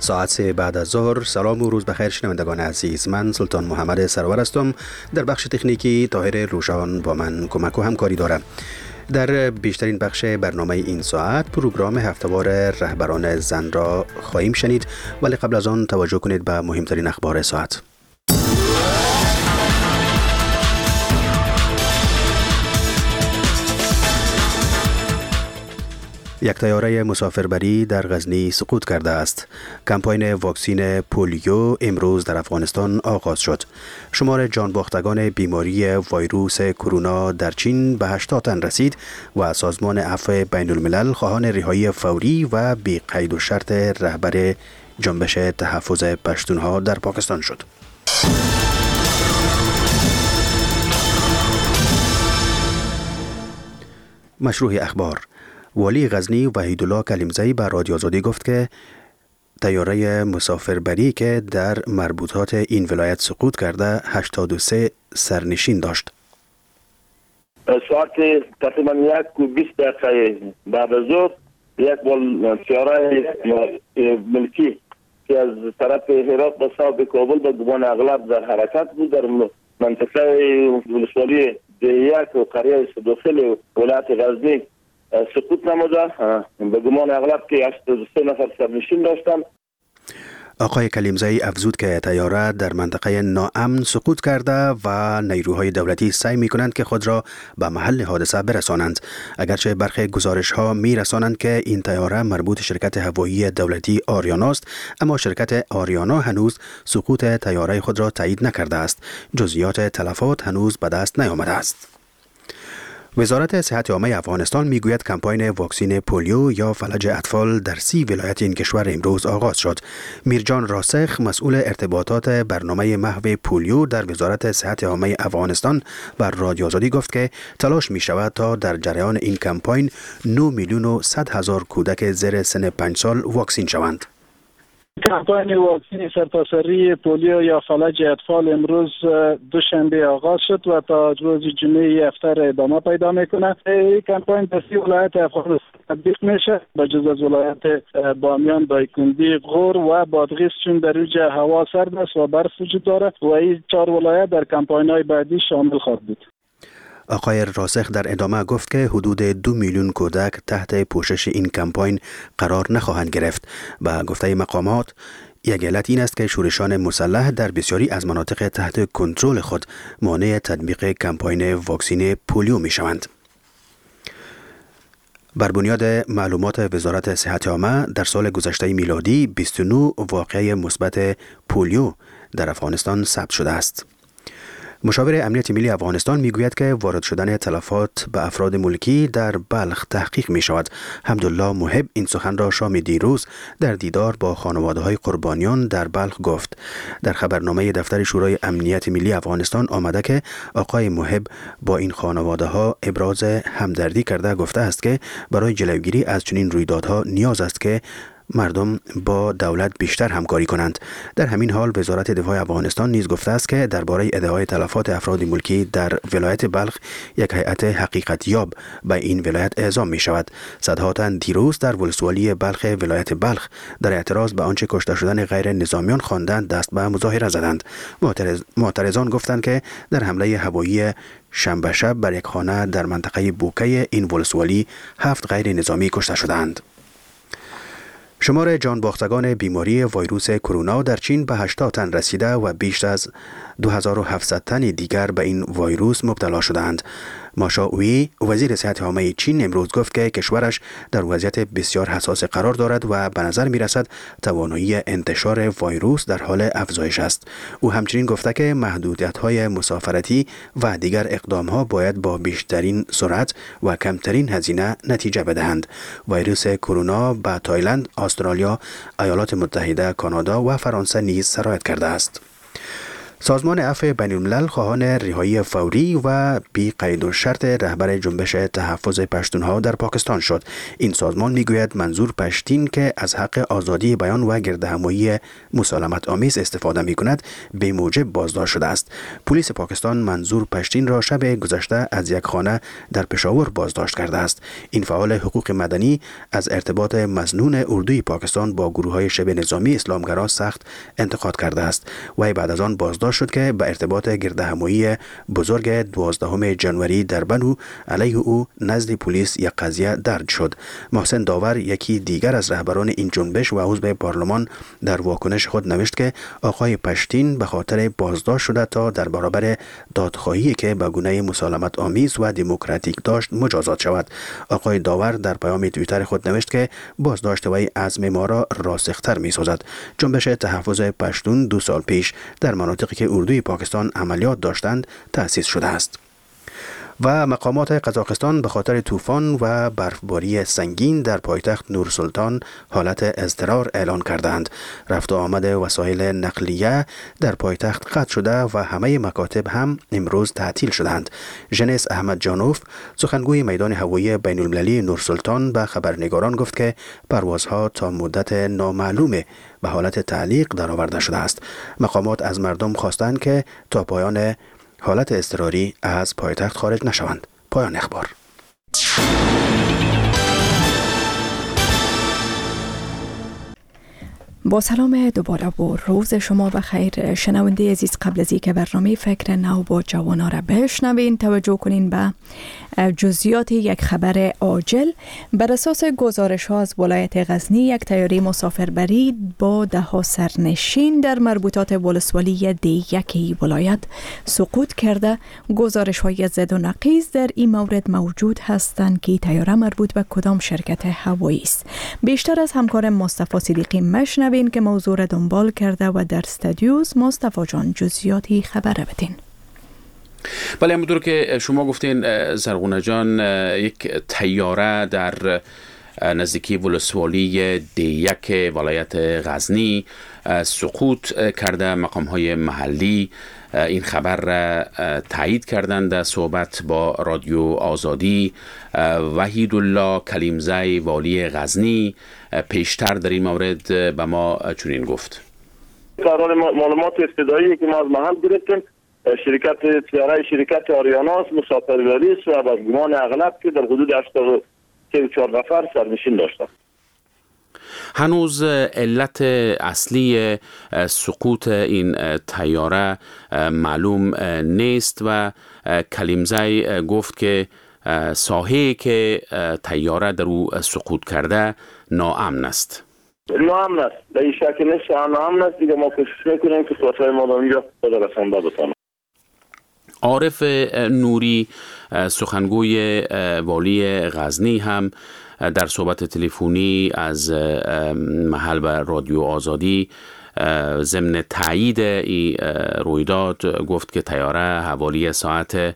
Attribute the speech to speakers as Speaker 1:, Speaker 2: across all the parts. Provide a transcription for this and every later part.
Speaker 1: ساعت 3 بعد از ظهر. سلام و روز بخیر شنوندگان عزیز، من سلطان محمد سرور هستم. در بخش تکنیکی طاهر روشان با من کمک و همکاری دارم. در بیشترین بخش برنامه این ساعت پروگرام هفته‌وار رهبران زن را خواهیم شنید، ولی قبل از آن توجه کنید به مهمترین اخبار ساعت. یک طیاره مسافربری در غزنی سقوط کرده است. کمپاین واکسین پولیو امروز در افغانستان آغاز شد. شمار جانباختگان بیماری ویروس کرونا در چین به 80 تن رسید و سازمان عفو بین الملل خواهان رهایی فوری و بی قید و شرط رهبر جنبش تحفظ پشتونها در پاکستان شد. مشروع اخبار. والی غزنی وحیدالله کلیمزی به رادیو آزادی گفت که طیاره مسافربری که در مربوطات این ولایت سقوط کرده 83 سرنشین داشت.
Speaker 2: ساعت تقریبا 1:20 دقیقه بعد از ظهر یک طیاره ملکی که از طرف هرات به سمت کابل به گمان اغلب در حرکت بود، در منطقه ولسوالی دیک و قریه صدوخیل ولایت غزنی سقوط نموده. به گمان اغلب که 83 نفر سرنشین داشتند.
Speaker 1: آقای کلیمزی افزود که طیاره در منطقه ناامن سقوط کرده و نیروهای دولتی سعی می‌کنند که خود را به محل حادثه برسانند. اگرچه برخی گزارش‌ها می‌رسانند که این طیاره مربوط شرکت هوایی دولتی آریانا است، اما شرکت آریانا هنوز سقوط طیاره خود را تایید نکرده است. جزئیات تلفات هنوز به دست نیامده است. وزارت صحت عامه افغانستان میگوید کمپاین واکسین پولیو یا فلج اطفال در 30 ولایت این کشور امروز آغاز شد. میرجان راسخ مسئول ارتباطات برنامه محو پولیو در وزارت صحت عامه افغانستان بر رادیو آزادی گفت که تلاش می شود تا در جریان این کمپاین 9,100,000 کودک زیر سن 5 سال واکسین شوند.
Speaker 3: کمپاین واکسین سرتاسری پولیو یا فلج اطفال امروز دوشنبه آغاز شد و تا روز جمعه هفته ادامه پیدا میکنه. این کمپاین در 30 ولایت افغانستان تطبیق میشه، به جز از ولایت بامیان، دایکندی، غور و بادغیس، چون در اینجا هوا سرد است و برف وجود داره و این 4 ولایت در کمپاین های بعدی شامل خواهد بود.
Speaker 1: آقای راسخ در ادامه گفت که حدود 2 میلیون کودک تحت پوشش این کمپاین قرار نخواهند گرفت. به گفته مقامات یک علت این است که شورشان مسلح در بسیاری از مناطق تحت کنترل خود مانع تطبیق کمپاین واکسین پولیو می شوند. بر بنیاد معلومات وزارت صحت عامه در سال گذشته میلادی 29 واقعه مثبت پولیو در افغانستان ثبت شده است. مشاور امنیت ملی افغانستان میگوید که وارد شدن تلفات به افراد ملکی در بلخ تحقیق می شود. حمدالله محب این سخن را شام دیروز در دیدار با خانواده های قربانیان در بلخ گفت. در خبرنامه دفتر شورای امنیت ملی افغانستان آمده که آقای محب با این خانواده ها ابراز همدردی کرده گفته است که برای جلوگیری از چنین رویدادها نیاز است که مردم با دولت بیشتر همکاری کنند. در همین حال وزارت دفاع افغانستان نیز گفته است که درباره ادعای تلفات افراد ملکی در ولایت بلخ یک هیئت حقیقت یاب به این ولایت اعزام می شود. صدها تن دیروز در ولسوالی بلخ ولایت بلخ در اعتراض به آنچه کشته شدن غیر نظامیان خواندند دست به مظاهره زدند. معترضان گفتند که در حمله هوایی شنبه شب بر یک خانه در منطقه بوکه این ولسوالی 7 غیر نظامی کشته شدند. شمار جانباختگان بیماری ویروس کرونا در چین به 80 تن رسیده و بیش از 2700 تن دیگر به این ویروس مبتلا شدند. ماشاوی وزیر صحت عامه چین امروز گفت که کشورش در وضعیت بسیار حساس قرار دارد و به نظر می رسد توانایی انتشار ویروس در حال افزایش است. او همچنین گفته که محدودیت‌های مسافرتی و دیگر اقدام‌ها باید با بیشترین سرعت و کمترین هزینه نتیجه بدهند. ویروس کرونا به تایلند، استرالیا، ایالات متحده، کانادا و فرانسه نیز سرایت کرده است. سازمان عفو بین‌الملل خواهان رهایی فوری و بی قید و شرط رهبر جنبش تحفظ پشتونها در پاکستان شد. این سازمان میگوید منظور پشتین که از حق آزادی بیان و گردهمایی مسالمت آمیز استفاده میکند به موجب بازداشت شده است. پلیس پاکستان منظور پشتین را شب گذشته از یک خانه در پشاور بازداشت کرده است. این فعال حقوق مدنی از ارتباط مظنون اردوی پاکستان با گروه‌های شبه نظامی اسلامگرا سخت انتقاد کرده است. و بعد از آن بازداشت شد که به ارتباط گردهمایی بزرگ 12 جنوری در بنو علیه او نزد پلیس یک قضیه درج شد. محسن داور یکی دیگر از رهبران این جنبش و عضو پارلمان در واکنش خود نوشت که آقای پشتین به خاطر بازداشت شده تا در برابر دادخواهی که به گونه مسالمت آمیز و دموکراتیک داشت مجازات شود. آقای داور در پیام توییتر خود نوشت که بازداشت وی عزم ما را راسختر می‌سازد. جنبش تحفظ پشتون 2 سال پیش در مناطقی که اردوی پاکستان عملیات داشتند تأسیس شده است. و مقامات قزاقستان به خاطر طوفان و برفباری سنگین در پایتخت نورسلطان حالت اضطرار اعلان کردند. رفت و آمد وسایل نقلیه در پایتخت قطع شده و همه مکاتب هم امروز تعطیل شدند. ژنس احمد جانوف سخنگوی میدان هوایی بین المللی نورسلطان به خبرنگاران گفت که پروازها تا مدت نامعلوم به حالت تعلیق درآورده شده است. مقامات از مردم خواستند که تا پایان حالت اضطراری از پایتخت خارج نشوند. پایان اخبار.
Speaker 4: با سلام دوباره و روز شما بخیر. شنونده عزیز، قبل از اینکه برنامه فکر نو با جوانان را بشنوین توجه کنین به جزئیات یک خبر عاجل. بر اساس گزارش ها از ولایت غزنی، یک طیاره مسافربری با 10 سرنشین در مربوطات ولسوالی D1 ولایت سقوط کرده. گزارش های زد و نقیض در این مورد موجود هستند که طیاره مربوط به کدام شرکت هوایی است. بیشتر از همکارم مصطفی صدیقی مشنوین که موضوع را دنبال کرده و در استودیوز. مصطفی جان، جزئیاتی خبر بدین.
Speaker 5: بله، همونطور که شما گفتین زرغونه جان، یک طیاره در نزدیکی ولسوالی D1 ولایت غزنی سقوط کرده. مقام‌های محلی این خبر را تایید کردند. در صحبت با رادیو آزادی، وحید الله کلیمزی والی غزنی پیشتر در این مورد به ما چنین گفت:
Speaker 2: قرار معلومات ابتدایی که ما از محل گرفتیم، شرکت طیاره شرکت آریانا مسافربری است و با گمان اغلب که در حدود 84 نفر سرنشین داشتند.
Speaker 5: هنوز علت اصلی سقوط این طیاره معلوم نیست و کلیمزی گفت که ساحه‌ای که طیاره در او سقوط کرده ناامن است.
Speaker 2: ناامن است، به این شکل نیست، ناامن است. دیگه ما کوشش میکنیم که توسعه ما اونجا برسانده بتونیم.
Speaker 5: عارف نوری سخنگوی والی غزنی هم در صحبت تلفنی از محل به رادیو آزادی ضمن تایید این رویداد گفت که طیاره حوالی ساعت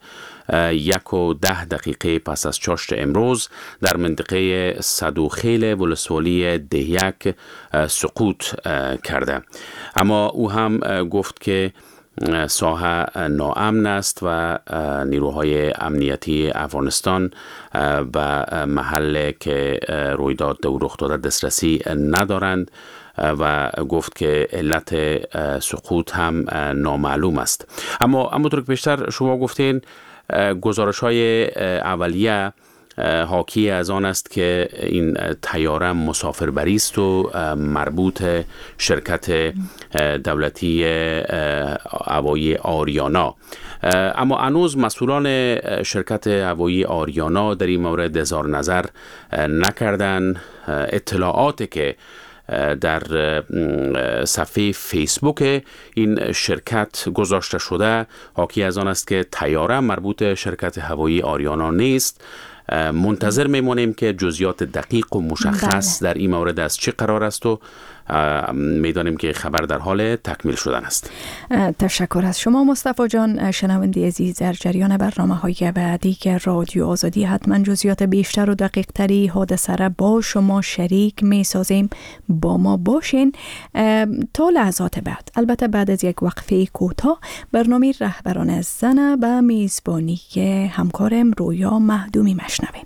Speaker 5: 1:10 پس از چاشت امروز در منطقه صدوخیل ولسوالی D1 سقوط کرده. اما او هم گفت که ساحه ناامن است و نیروهای امنیتی افغانستان به محل که رویداد رخ داده دسترسی ندارند و گفت که علت سقوط هم نامعلوم است. اما همونطور که پیشتر شما گفتین، گزارش‌های اولیه حاکی از آن است که این طیاره مسافربری است و مربوط شرکت دولتی هوایی آریانا. اما هنوز مسئولان شرکت هوایی آریانا در این مورد اظهار نظر نکردند. اطلاعاتی که در صفحه فیسبوک این شرکت گذاشته شده حاکی از آن است که طیاره مربوط شرکت هوایی آریانا نیست. منتظر میمانیم که جزئیات دقیق و مشخص در این مورد از چه قرار است و میدانیم که خبر در حال تکمیل شدن است.
Speaker 4: تشکر از شما مصطفی جان. شنونده عزیز، در جریان برنامه‌های بعدی که رادیو آزادی حتما جزئیات بیشتر و دقیق تری حادثه را با شما شریک می سازیم. با ما باشین تا لحظات بعد. البته بعد از یک وقفه کوتاه برنامه رهبران زن به میزبانی همکارم رویا مهدومی مشنوین.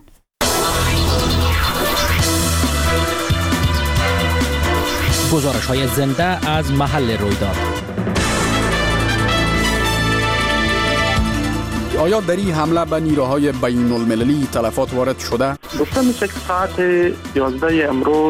Speaker 6: گزارش‌های زنده از محل رویداد.
Speaker 7: آیا در این حمله به نیروهای بین المللی تلفات وارد شده؟
Speaker 8: گفته میشه که ساعت 11 امروز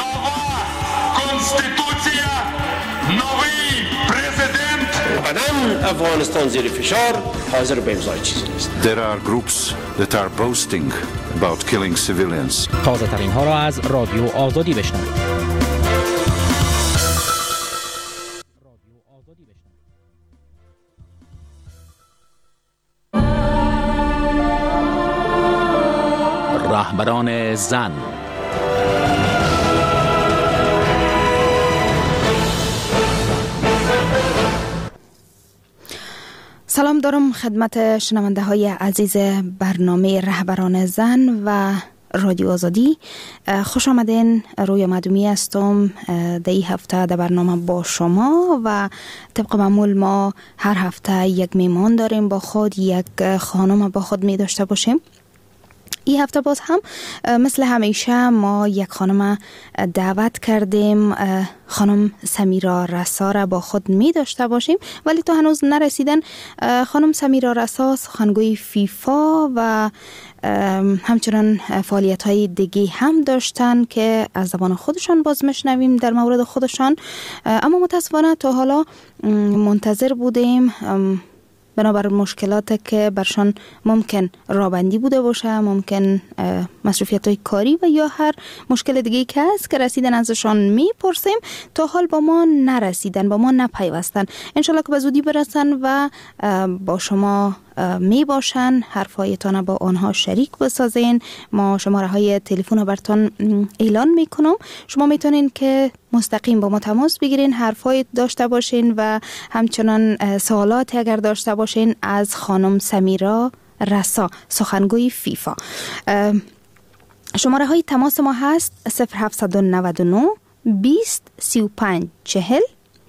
Speaker 9: قدم افغانستان زیر فشار حاضر به امضای چیزی نیست.
Speaker 10: There are groups that are boasting about killing civilians.
Speaker 6: تازه ترین ها را از رادیو آزادی بشنوید. رهبران زن.
Speaker 11: سلام دارم خدمت شنونده های عزیز برنامه رهبران زن و رادیو آزادی. خوش آمدین. رویا مهدومی هستم. در این هفته در برنامه با شما و طبق معمول ما هر هفته یک میمان داریم با خود، یک خانم با خود می داشته باشیم. این هفته باز هم مثل همیشه ما یک خانم دعوت کردیم، خانم سمیرا رسا را با خود می داشته باشیم، ولی تو هنوز نرسیدن. خانم سمیرا رسا سخنگوی فیفا و همچنان فعالیت های دیگه هم داشتن که از زبان خودشان باز میشنویم در مورد خودشان، اما متاسفانه تا حالا منتظر بودیم بنابر مشکلات که برشان ممکن رابندی بوده باشه، ممکن مصروفیت های کاری و یا هر مشکل دیگه که هست که رسیدن ازشان میپرسیم. تا حال با ما نرسیدن، با ما نپیوستن. انشالله که به زودی برسن و با شما می باشن، حرفایتان با آنها شریک بسازین. ما شماره های تلفن براتون اعلان میکنم. شما میتونین که مستقیم با ما تماس بگیرین، حرفای داشته باشین و همچنان سوالاتی اگر داشته باشین از خانم سمیرا رسا سخنگوی فیفا. شماره های تماس ما هست 0799 20 35 40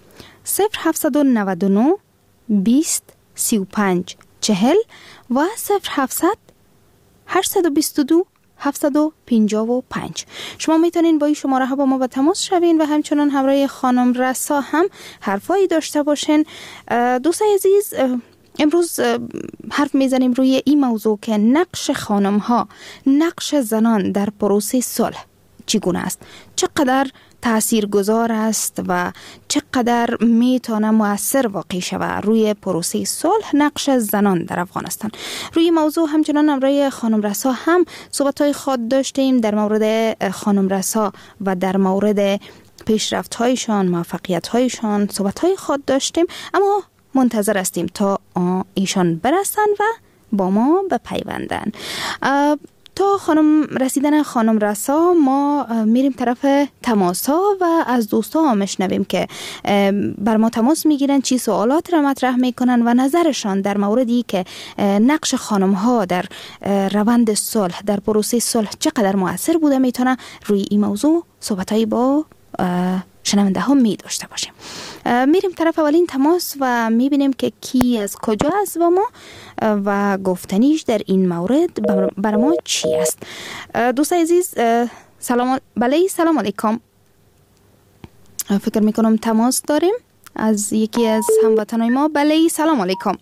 Speaker 11: 0799 20 35 40 و 0700 822 755. شما میتونین با این شماره ها با ما به تماس شوین و همچنان همراه خانم رسا هم حرفایی داشته باشین. دوستان عزیز، امروز حرف میزنیم روی این موضوع که نقش خانم ها، نقش زنان در پروسه صلح چگونه است، چقدر تاثیرگذار است و چقدر میتونه مؤثر واقع شود روی پروسه صلح نقش زنان در افغانستان. روی موضوع همچنان همراه خانم رسا هم صحبت‌های خود داشتیم در مورد خانم رسا و در مورد پیشرفت‌هایشان، موفقیت‌هایشان صحبت‌های خود داشتیم، اما منتظر هستیم تا ایشان برسن و با ما بپیوندن. تا رسیدن خانم رسا ما میریم طرف تماس ها و از دوستا ها میشنویم که بر ما تماس میگیرن، چی سوالات را مطرح میکنن و نظرشان در موردی که نقش خانم ها در روند صلح، در پروسه صلح چقدر مؤثر بوده میتونه روی این موضوع صحبتایی با شنونده ها می داشته باشیم. میریم طرف اولین تماس و میبینیم که کی از کجا است با ما و گفتنیش در این مورد بر ما چی است. دوست عزیز سلام علیکم. فکر میکنم تماس داریم از یکی از هموطنای ما. بله سلام علیکم.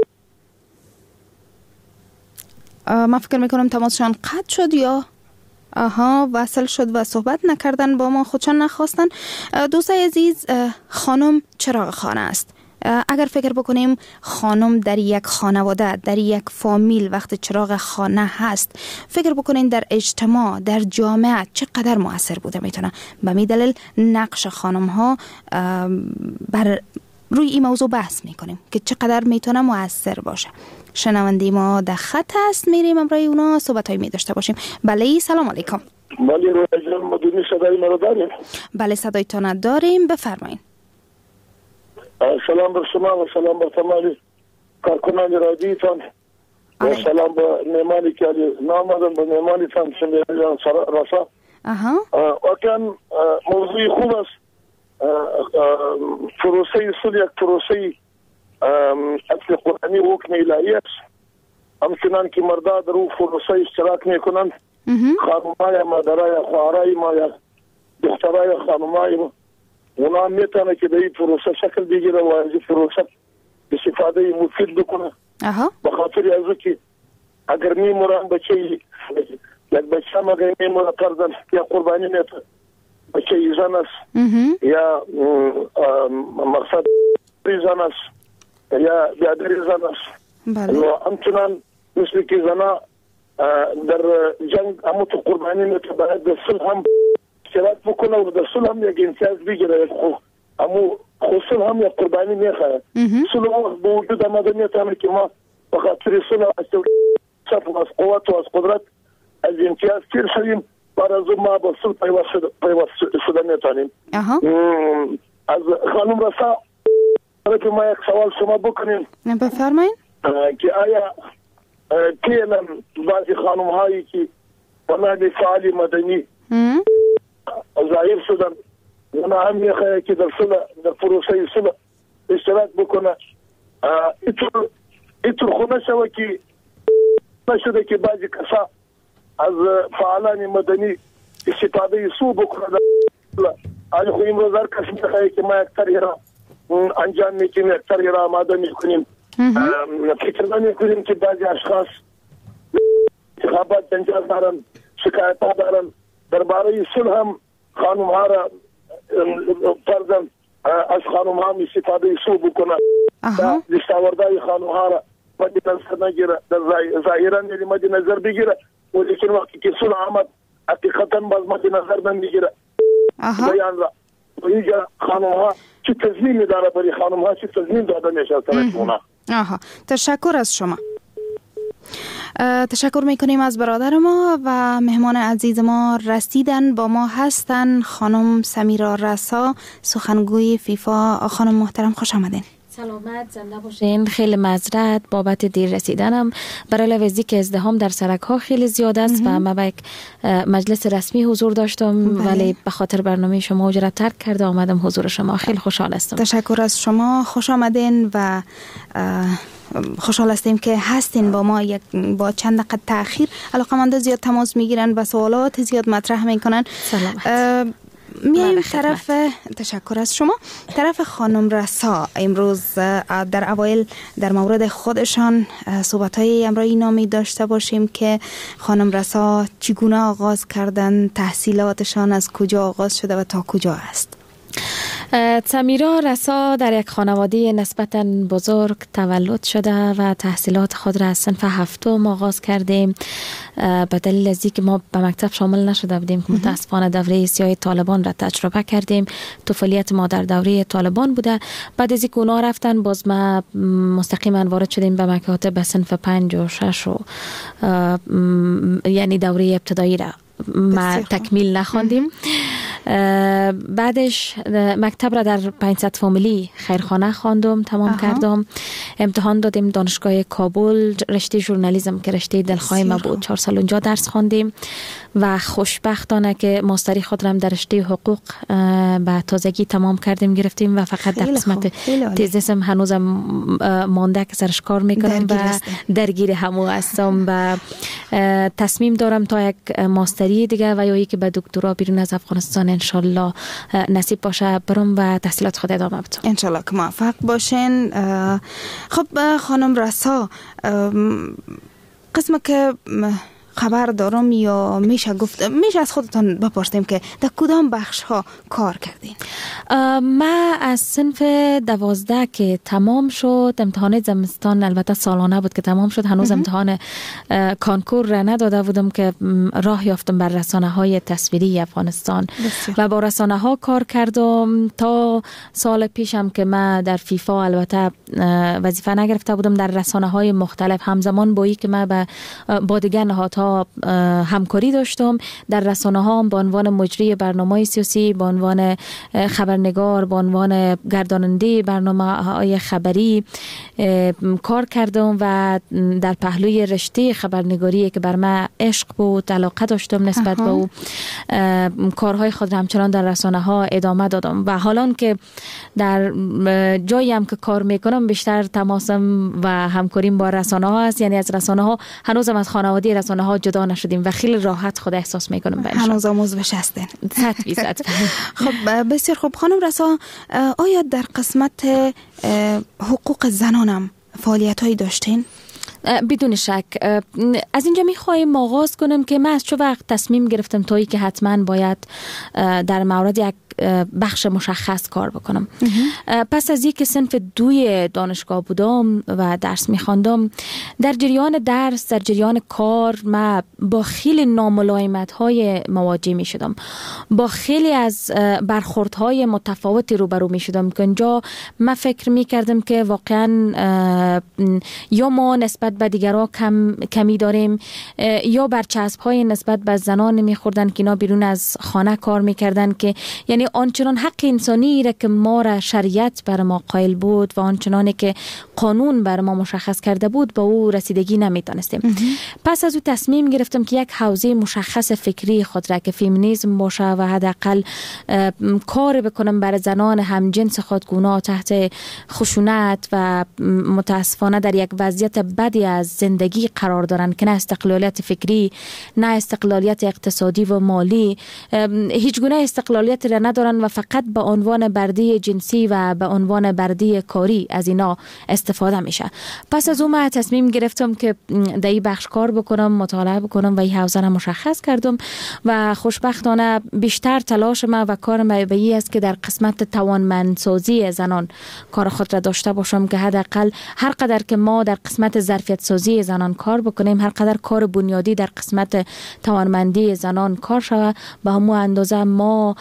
Speaker 11: من فکر میکنم تماسشان قطع شد یا وصل شد و صحبت نکردن با ما، خودشان نخواستن. دوستای عزیز، خانم چراغ خانه است. اگر فکر بکنیم خانم در یک خانواده، در یک فامیل وقت چراغ خانه هست، فکر بکنین در اجتماع، در جامعه چقدر مؤثر بوده میتونه. به می دلیل نقش خانم ها بر روی این موضوع بحث میکنیم که چقدر میتونه مؤثر باشه. شنونده ما در خط هست، میریم امروی اونا صحبت هایی می داشته باشیم. بله سلام علیکم.
Speaker 2: بله روی خانم مدونی صدای مرا داریم؟
Speaker 11: بله صدایتان داریم، بفرمایید.
Speaker 2: سلام بر شما و سلام بر تمامی کارکنان رادیوتان و سلام به مهمانی که نامدن به مهمانی تان شمیران رسا. واقعا موضوع خوب است. پروسه صلح یک پروسه اصل قرآنی حکم الهی است. همچنان که مردا در اون پروسه اشتراک میکنند، خانمای مادرای خواهرای ما یا دخترای خانمای ما، اونا میتونه که در این پروسه شکل بگیره و از این پروسه استفاده مفید بکنه. به خاطر از که اگر میمورن بچه یک بچه هم اگر میموره پردن یا قربانی میتونه بچه زن است یا مقصد زن است یا بیادری زن است. و همچنان مثل که زنا در جنگ همون تو قربانی میتونه باید در صلح هم اشتراک بکنه و در صلح هم یک امتیاز بگیره. همون صلح هم یک قربانی میخواه. صلح هم با وجود آمده میتونه که ما به خاطر صلح از قوت و از قدرت از امتیاز تیر شدیم، بعد از اون ما با صلح پیوست شده میتونیم. از خانم رسا ما یک سوال شما بکنیم.
Speaker 11: بفرمایید.
Speaker 2: که آیا فعلا بعضی خانم هایی که بنابرای فعال مدنی ظاهر شدن، اونا هم میخواه که در صلح در پروسه صلح اشتراک بکنه، اینطور خونه شوه که نشده که بعضی کسا از فعالان مدنی استفاده سو بکنه. آیا خو امروز هر کس میخواه که ما یک طرحی را انجام میکنیم، یک طرحی را آماده میکنیم، فکر نمیکنیم که بعضی اشخاص انتخابات جنجال دارن، شکایت دارن، درباره صلح هم خانم ها را فرضاً از خانم ها استفاده سو بکنه، دستاوردهای خانم ها را مد نظر نگیره، در ظاهرا مد نظر بگیره، ولیکن وقتی که صلح آمد حقیقتا باز مد نظر نمیگیره بیان را. و اینجا خانم ها چه تضمین داره برای خانم ها، چه تضمین داده میشه از طرف اونا.
Speaker 11: تشکر از شما. تشکر میکنیم از برادر ما و مهمان عزیز ما رسیدن با ما هستن. خانم سمیرا رسا، سخنگوی فیفا. خانم محترم خوش آمدین.
Speaker 12: سلامت زنده باشین. خیلی معذرت بابت دیر رسیدنم، برای لحاظی که ازدحام در سرک ها خیلی زیاد است و من به یک مجلس رسمی حضور داشتم ولی به خاطر برنامه شما اجرت ترک کرده آمدم حضور شما. خیلی خوشحال هستم.
Speaker 11: تشکر از شما، خوش آمدین و خوشحال هستیم که هستین با ما. با چند دقیقه تأخیر علاقه‌مندان زیاد تماس میگیرن و سوالات زیاد مطرح میکنن.
Speaker 12: سلامت.
Speaker 11: میایم طرف تشکر از شما، طرف خانم رسا. امروز در اوایل در مورد خودشان صحبت‌های امرای نامی داشته باشیم که خانم رسا چگونه آغاز کردن، تحصیلاتشان از کجا آغاز شده و تا کجا است.
Speaker 12: سمیرا رسا در یک خانواده نسبتاً بزرگ تولد شده و تحصیلات خود را از صنف هفتم آغاز کردیم. به دلیل از اینکه ما به مکتب شامل نشده بودیم که متاسفانه دوره سیاه طالبان را تجربه کردیم، طفولیت ما در دوره طالبان بوده. بعد از اینکه اونا رفتن باز ما مستقیما وارد شدیم به مکاتب صنف 5 و 6 و یعنی دوره ابتدایی را ما تکمیل نخواندیم. بعدش مکتب را در 500 فامیلی خیرخانه خواندم، تمام کردم. امتحان دادیم دانشگاه کابل، رشته ژورنالیسم که رشته دلخواه ما بود. 4 سال اونجا درس خواندیم و خوشبختانه که ماستری خود را در رشته حقوق به تازگی تمام کردیم گرفتیم و فقط در قسمت تزیسم هنوزم مانده که سرش کار میکنم و درگیر همو هستم و تصمیم دارم تا یک ماستری دیگه و یا یکی به دکترا بیرون از افغانستان انشالله نصیب باشه برم و تحصیلات خود ادامه بدم.
Speaker 11: انشالله که موفق باشین. خب خانم رسا، قسم که خبر دارم یا میشه از خودتان بپرسیم که در کدام بخش ها کار کردین؟
Speaker 12: ما از صنف 12 که تمام شد، امتحان زمستان البته سالانه بود که تمام شد، هنوز امتحان کانکور را نداده بودم که راه یافتم بر رسانه‌های تصویری افغانستان و با رسانه‌ها کار کردم تا سال پیشم که من در فیفا البته وظیفه نگرفته بودم، در رسانه‌های مختلف همزمان با که من با دیگر نهادها همکاری داشتم. در رسانه‌ها به عنوان مجری برنامه سیاسی، به عنوان خبرنگار، به عنوان گرداننده برنامه‌های خبری کار کردم و در پهلوی رشته خبرنگاری که بر من عشق بود، علاقه داشتم نسبت به او، کارهای خود را همچنان در رسانه‌ها ادامه دادم و حالان که در جایی هم که کار میکنم بیشتر تماسم و همکاریم با رسانه‌ها است. یعنی از رسانه‌ها هنوزم از خانواده رسانه‌ها جدا نشدیم و خیلی راحت خود احساس میکنم بهش.
Speaker 11: هنوز عضوش هستین.
Speaker 12: 100%.
Speaker 11: خب بسیار خوب خانم رسا، آیا در قسمت حقوق زنانم فعالیت‌هایی داشتین؟
Speaker 12: بدون شک. از اینجا میخوایم آغاز کنم که من از چه وقت تصمیم گرفتم تایی که حتما باید در مورد یک بخش مشخص کار بکنم. پس از اینکه صنف 2 دانشگاه بودم و درس میخواندم، در جریان درس، در جریان کار من با خیلی ناملایمت‌های مواجه میشدم، با خیلی از برخوردهای متفاوتی روبرو میشدم که اینجا من فکر میکردم که واقعا یا ما نسبت به دیگرها کمی داریم یا برچسب‌های نسبت به زنان میخوردن که اینا بیرون از خانه کار میکردن، که یعنی آنچنان حق انسانی را که ما را شریعت بر ما قائل بود و آنچنانی که قانون بر ما مشخص کرده بود با او رسیدگی نمیتونستیم. پس از او تصمیم گرفتم که یک حوزه مشخص فکری خود را که فمینیسم باشه و حداقل کار بکنم برای زنان همجنس خود که اونا تحت خشونت و متاسفانه در یک وضعیت بدی از زندگی قرار دارن که نه استقلالیت فکری، نه استقلالیت اقتصادی و مالی، هیچ گونه استقلالیت را ندارن و فقط به عنوان بردی جنسی و به عنوان بردی کاری از اینا استفاده میشه. پس از اون من تصمیم گرفتم که در این بخش کار بکنم، مطالعه بکنم و این حوزه را مشخص کردم و خوشبختانه بیشتر تلاش من و کارم به این است که در قسمت توانمندسازی زنان کار خود را داشته باشم که حداقل هر قدر که ما در قسمت ظرفیت سازی زنان کار بکنیم، هر قدر کار بنیادی در قسمت توانمندی زنان کار شود، به همون اندازه ما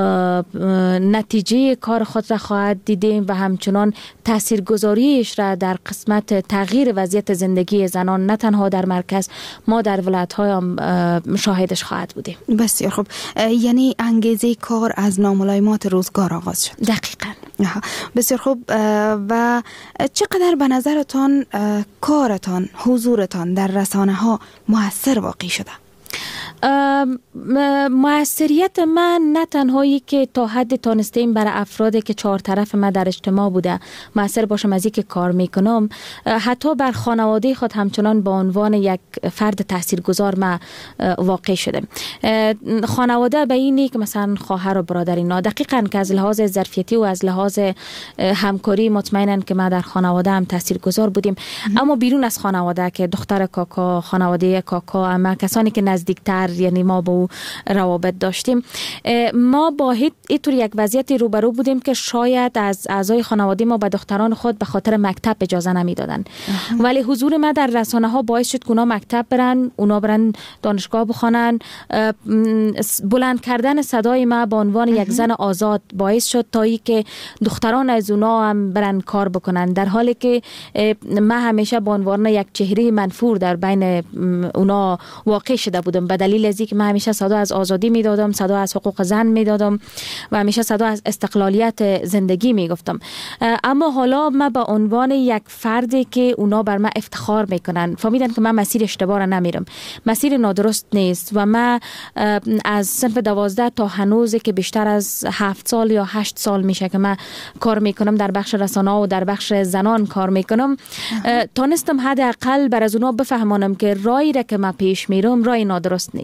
Speaker 12: نتیجه کار خود را خواهد دیدیم و همچنان تاثیرگذاریش را در قسمت تغییر وضعیت زندگی زنان نه تنها در مرکز، ما در ولایت‌های هم شاهدش خواهد بودیم.
Speaker 11: بسیار خوب. یعنی انگیزه کار از ناملایمات روزگار آغاز شد.
Speaker 12: دقیقاً.
Speaker 11: بسیار خوب. و چقدر به نظرتان کارتان، حضورتان در رسانه ها مؤثر واقع شده؟
Speaker 12: مؤثریت من نه تنهایی که تا حد تانستیم برای افرادی که 4 طرف من در اجتماع بوده مؤثر باشم از اینکه کار میکنم، حتی بر خانواده خود همچنان به عنوان یک فرد تاثیرگذار من واقع شده. خانواده به اینی که مثلا خواهر و برادر اینا دقیقاً که از لحاظ ظرفیتی و از لحاظ همکاری مطمئناً که ما در خانواده هم تاثیرگذار بودیم. اما بیرون از خانواده که دختر کاکا، خانواده کاکا، اما کسانی که نزدیکتر یعنی ما با او روابط داشتیم، ما با اینطور یک وضعیتی روبرو بودیم که شاید از اعضای خانواده ما به دختران خود به خاطر مکتب اجازه نمیدادن، ولی حضور ما در رسانه ها باعث شد که اونا مکتب برن، اونا برن دانشگاه بخونن. بلند کردن صدای ما به عنوان یک زن آزاد باعث شد تا ای که دختران از اونا هم برن کار بکنن، در حالی که من همیشه به عنوان یک چهره منفور در بین اونا واقع شده بودم، به دلیل از اینکه من همیشه صدا از آزادی میدادم، صدا از حقوق زن میدادم و همیشه صدا از استقلالیت زندگی میگفتم. اما حالا من به عنوان یک فردی که اونا بر من افتخار میکنن، فهمیدن که من مسیر اشتباه را نمیرم، مسیر نادرست نیست و من از صنف 12 تا هنوز که بیشتر از 7 سال یا 8 سال میشه که من کار میکنم در بخش رسانه و در بخش زنان کار میکنم، تونستم حداقل بر از اونا بفهمانم که راهی را که من پیش میرم راه نادرست نیست.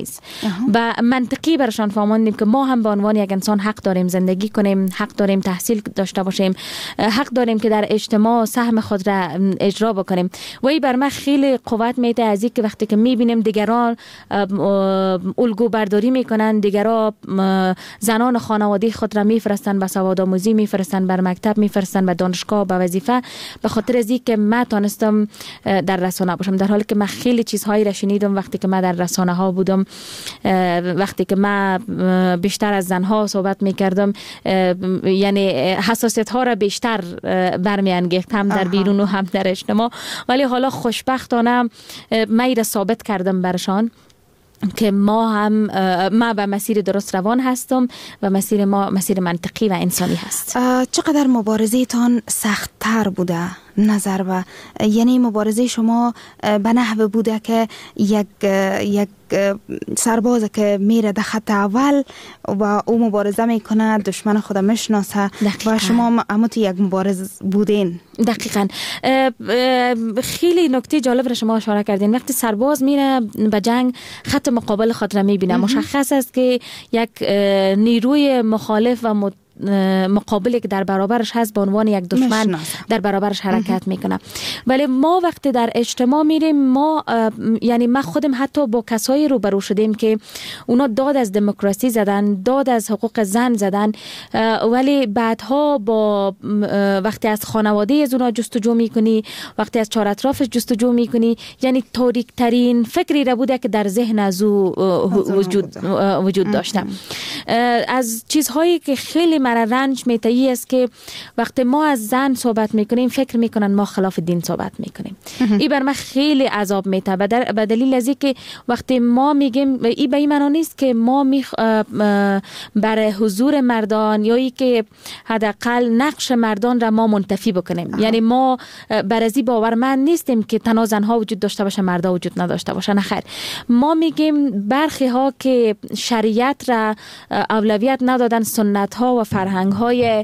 Speaker 12: نیست و منطقی برشان فهماندیم که ما هم به عنوان یک انسان حق داریم زندگی کنیم، حق داریم تحصیل داشته باشیم، حق داریم که در اجتماع سهم خود را اجرا بکنیم. و این بر من خیلی قوت میده از اینکه وقتی که میبینیم دیگران الگو برداری میکنن، دیگران زنان خانواده خود را میفرستن به سوادآموزی، میفرستن بر مکتب، میفرستن به دانشگاه، به وظیفه، به خاطر از اینکه من تونستم در رسانه باشم، در حالی که من خیلی چیزهایی را شنیدم وقتی که من در رسانه ها بودم، وقتی که من بیشتر از زنها صحبت میکردم، یعنی حساسیت ها را بیشتر برمیانگیخت، هم در بیرون و هم در اجتماع. ولی حالا خوشبختانه من را ثابت کردم برشان که ما به مسیر درست روان هستم و مسیر ما مسیر منطقی و انسانی هست.
Speaker 11: چقدر مبارزه تان سخت‌تر بوده نظر و یعنی مبارزه شما به نحو بوده که یک سرباز که میره در خط اول و او مبارزه میکنه، دشمن خود میشناسه و شما اما تو یک مبارز بودین.
Speaker 12: دقیقاً. خیلی نکته جالب را شما اشاره کردین. وقتی سرباز میره به جنگ خط مقابل خود را میبینه، مشخص است که یک نیروی مخالف و مقابلی که در برابرش هست به عنوان یک دشمن در برابرش حرکت میکنه. ولی ما وقتی در اجتماع میریم، یعنی ما خودم حتی با کسایی روبرو شدیم که اونا داد از دموکراسی زدن، داد از حقوق زن زدن، ولی بعدها با وقتی از خانواده از اونا جستجو میکنی، وقتی از چهار اطرافش جستجو میکنی، یعنی تاریک ترین فکری را بوده که در ذهن از او وجود داشته. از چیزهایی که خیلی مرا رنج میته ای است که وقتی ما از زن صحبت میکنیم فکر میکنن ما خلاف دین صحبت میکنیم. این بر من خیلی عذاب میته، به دلیل از اینکه وقتی ما میگیم این به این معنی نیست که ما برای حضور مردان یا ای که حداقل نقش مردان را ما منتفی بکنیم. یعنی ما بر ازی باورمند نیستیم که تنها زنها وجود داشته باشه مردا وجود نداشته باشه. نه خیر، ما میگیم برخی ها که شریعت را اولویت ندادن، سنت ها و فرهنگ های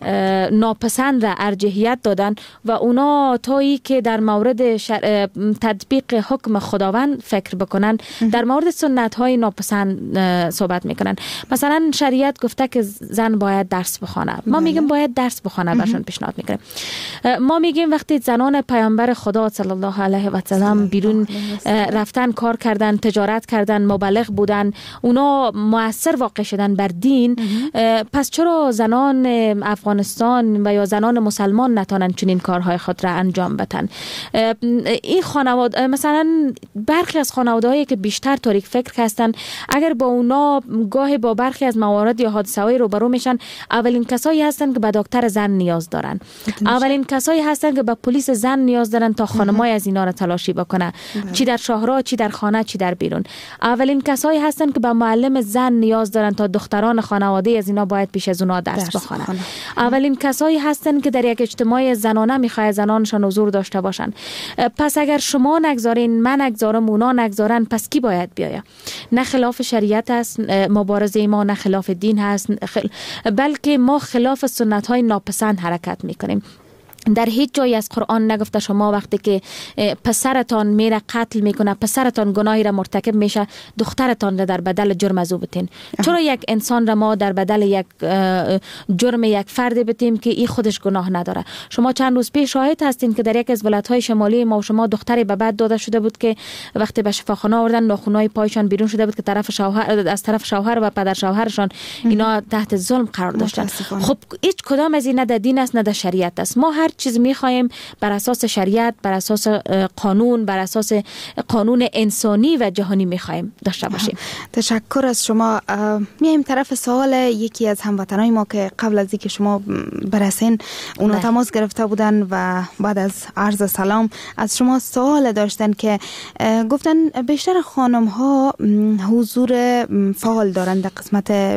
Speaker 12: ناپسند را ارجحیت دادن و اونا تایی که در مورد تطبیق حکم خداوند فکر بکنن، در مورد سنت های ناپسند صحبت میکنن. مثلا شریعت گفته که زن باید درس بخونه، ما میگیم باید درس بخونه، برشون پیشنهاد میکنیم. ما میگیم وقتی زنان پیامبر خدا صلی الله علیه و سلم بیرون رفتن، کار کردن، تجارت کردن، مبلغ بودن، اونا مؤثر واقع شدن بر دین، پس چرا زنان افغانستان و یا زنان مسلمان نتونن چنین کارهای خود را انجام بدن؟ این خانواده، مثلا برخی از خانواده‌هایی که بیشتر تاریک فکر هستن، اگر با اونا گاهی با برخی از موارد یا حادثه‌های روبرو میشن، اولین کسایی هستن که به دکتر زن نیاز دارن، اولین کسایی هستن که به پلیس زن نیاز دارن تا خانمای از اینا را تلاشی بکنه، چی در شاهراه، چی در خانه، چی در بیرون. اولین کسایی هستن که به معلم زن نیاز دارن تا دختران خانواده از اینا باید پیش از اونا درس بخونن. اولین کسایی هستن که در یک اجتماع زنانه میخواد زنانشان حضور داشته باشن. پس اگر شما نگذارین، من نگذارم، اونا نگذارن، پس کی باید بیاید؟ نه خلاف شریعت است مبارزه ما، نه خلاف دین هست، بلکه ما خلاف سنت های ناپسند حرکت میکنیم. در هیچ جایی از قرآن نگفته شما وقتی که پسرتان میره قتل میکنه، پسرتان گناهی را مرتکب میشه، دخترتان را در بدل جرم از او بتین. چرا یک انسان را ما در بدل یک جرم یک فرد بتیم که این خودش گناه نداره؟ شما چند روز پیش شاهد هستین که در یک از ولایت‌های شمالی ما شما دختری به بعد داده شده بود که وقتی به شفاخانه آوردن ناخن‌های پایشان بیرون شده بود که از طرف شوهر و پدر شوهرشان اینا تحت ظلم قرار داشتن. خب هیچ کدام از این نه در دین است نه در شریعت است. ما هر چیز میخوایم بر اساس شریعت، بر اساس قانون، بر اساس قانون انسانی و جهانی میخوایم داشته باشیم.
Speaker 11: تشکر از شما. میایم طرف سوال یکی از هموطنای ما که قبل از اینکه شما برسین اونا تماس گرفته بودن و بعد از عرض سلام از شما سوال داشتن که گفتن بیشتر خانم ها حضور فعال دارند در قسمت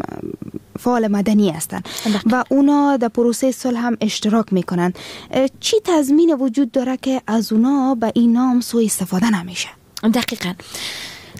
Speaker 11: فعال مدنی هستند و اونا در پروسه صلح هم اشتراک میکنن. چی تضمین وجود داره که از اونا به این نام سوء استفاده نمیشه؟
Speaker 12: دقیقاً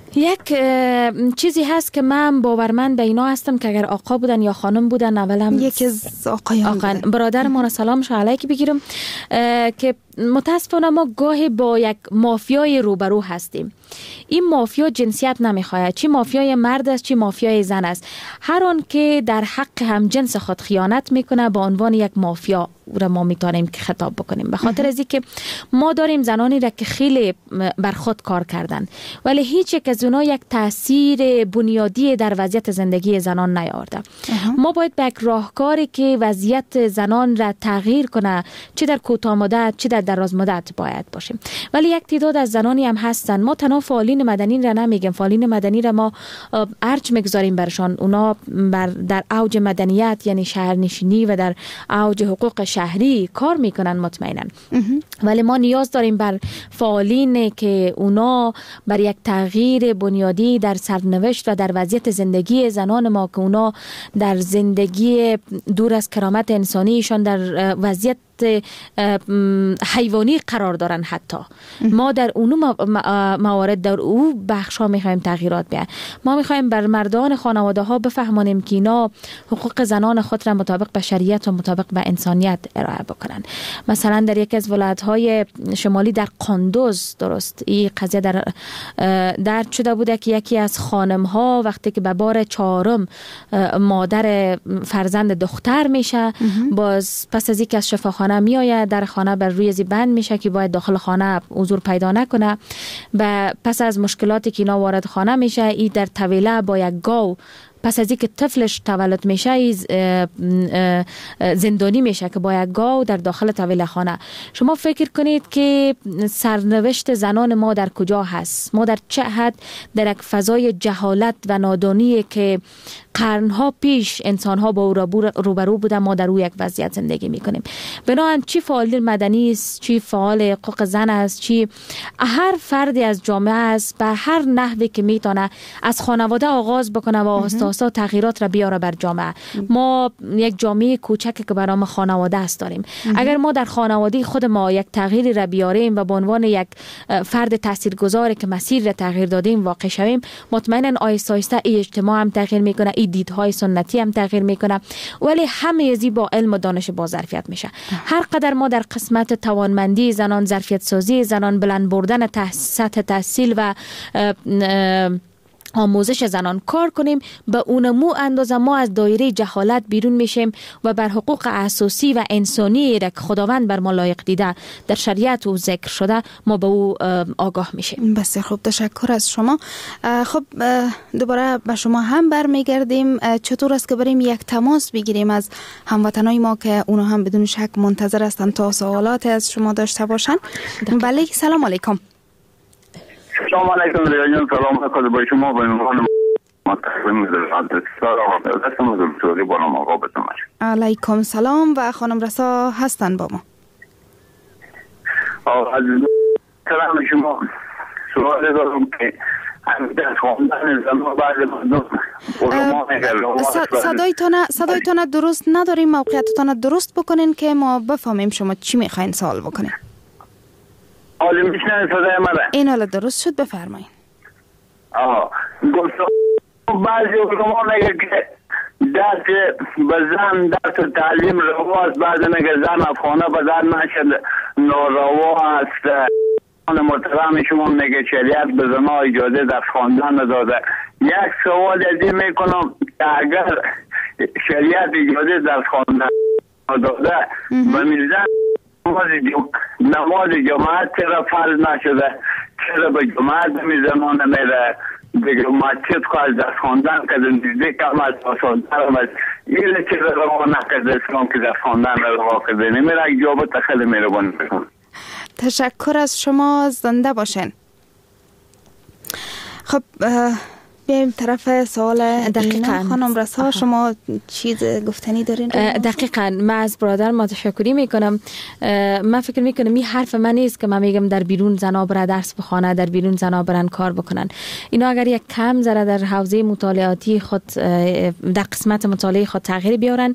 Speaker 12: یک چیزی هست که من باورمند به اینا هستم که اگر آقا بودن یا خانم بودن، اولم
Speaker 11: یکی از آقایان
Speaker 12: برادر ما سلامش علیک بگیرم که متاسفانه ما گاهی با یک مافیای روبرو هستیم. این مافیا جنسیت نمیخواهد، چی مافیای مرد است چی مافیای زن است. هر آن که در حق هم جنس خود خیانت میکنه با عنوان یک مافیا را ما میتونیم که خطاب بکنیم، به خاطر از اینکه ما داریم زنانی را که خیلی بر خود کار کردن ولی هیچ یک از اونها یک تاثیر بنیادی در وضعیت زندگی زنان نیاورده. ما باید به یک راهکاری که وضعیت زنان را تغییر کنه، چه در کوتاه مدت چه در دراز مدت باید باشیم. ولی یک تعداد از زنانی هم هستن، ما تنها فعالین مدنی را نمیگیم، فعالین مدنی را ما ارج میگذاریم برشان. اونا در اوج مدنیت یعنی شهرنشینی و در اوج حقوق شهری کار میکنن مطمئنا، ولی ما نیاز داریم بر فعالین که اونا بر یک تغییر بنیادی در سرنوشت و در وضعیت زندگی زنان ما که اونا در زندگی دور از کرامت انسانیشان در وضعیت حیوانی قرار دارن. حتی ما در اونو موارد در او بخش ها میخوایم تغییرات بیان. ما میخوایم بر مردان خانواده ها بفهمانیم که اینا حقوق زنان خود را مطابق به شریعت و مطابق به انسانیت ارائه بکنن. مثلا در یکی از ولایت های شمالی در قندوز، درست این قضیه در شده بوده که یکی از خانم ها وقتی که به بار 4 مادر فرزند دختر میشه، باز پس از اینکه از شفاخانه میآید در خانه بر روی زی بند میشه که باید داخل خانه حضور پیدا نکنه. پس از مشکلاتی که اینا وارد خانه میشه، ای در طویله با یک گاو پس از اینکه طفلش تولد میشه زندانی میشه که با یک گاو در داخل طویله خانه. شما فکر کنید که سرنوشت زنان ما در کجا هست؟ ما در چه حد در یک فضای جهالت و نادانی که قرنها پیش انسانها با او روبرو بودن، ما در او یک وضعیت زندگی میکنیم. بنابراین چی فعال مدنی است، چی فعال حقوق زن است، چی هر فردی از جامعه است به هر نحوی که میتونه از خانواده آغاز بکنه و آهسته تغییرات را بیاره بر جامعه. ما یک جامعه کوچکی که برام خانواده است داریم. اگر ما در خانواده خود ما یک تغییری را بیاریم و به عنوان یک فرد تاثیرگذاری که مسیر را تغییر دادیم واقع شویم، مطمئنا آهسته آهسته ای اجتماع هم تغییر میکنه، ای دیدهای سنتی هم تغییر میکنه، ولی همه ازی با علم و دانش با ظرفیت میشه. هر قدر ما در قسمت توانمندی زنان، ظرفیت سازی زنان، بلند بردن سطح تحصیل و آموزش زنان کار کنیم، به اونمو اندازه ما از دایره جهالت بیرون میشیم و بر حقوق اساسی و انسانی را که خداوند بر ما لایق دیده در شریعت او ذکر شده ما به او آگاه میشیم.
Speaker 11: بسیار خوب، تشکر از شما. خب دوباره به شما هم برمیگردیم. چطور است که بریم یک تماس بگیریم از هموطنای ما که اونا هم بدون شک منتظر هستن تا سوالات از شما داشته باشن؟ بله، سلام علیکم.
Speaker 2: سلام علیکم ریاضیان، سلام علیکم با شما به عنوان متقدم دکتر بانم آقا بتون.
Speaker 11: علیکم سلام و خانم رسا هستن با ما.
Speaker 2: از سلام شما سوال دارم که در خواندن زمان بعد
Speaker 11: صدایتان درست نداریم، موقعیتتان درست بکنین که ما بفهمیم شما چی میخواین سوال بکنین.
Speaker 2: حالی میشنن صدای منه؟
Speaker 11: این حالا درست شد، بفرمایید.
Speaker 2: گفتم بعضی علما میگه که درس به زن درس تعلیم رواست، بعضی میگه زن افغانه به در نشد ناروا است. محترم شما میگه شریعت به زنها اجازه درس خواندن نداده. یک سوال ازی میکنم که اگر شریعت اجازه درس خواندن نداده به میزن نماز جماعت چرا فرض نشده؟ چرا به جماعت میزنانه میره؟ دیگه مسجد که از دست خواندن که نزدیک هم از آسانتر هم از این چرا روا نکرده اسلام که دست خواندن روا کرده؟ نمیره اجابت خیلی مهربانی بکن.
Speaker 11: تشکر از شما، زنده باشین. خب بیایم طرف سوال
Speaker 12: دقیقاً
Speaker 11: خانم رسا. شما چیز گفتنی دارین؟
Speaker 12: دقیقاً من از برادر ما تشکری میکنم. من فکر میکنم این حرف من نیست که من میگم در بیرون زنا برن درس بخوانه، در بیرون زنا برن کار بکنن. اینا اگر یک کم ذره در حوزه مطالعاتی خود، در قسمت مطالعه خود تغییر بیارن،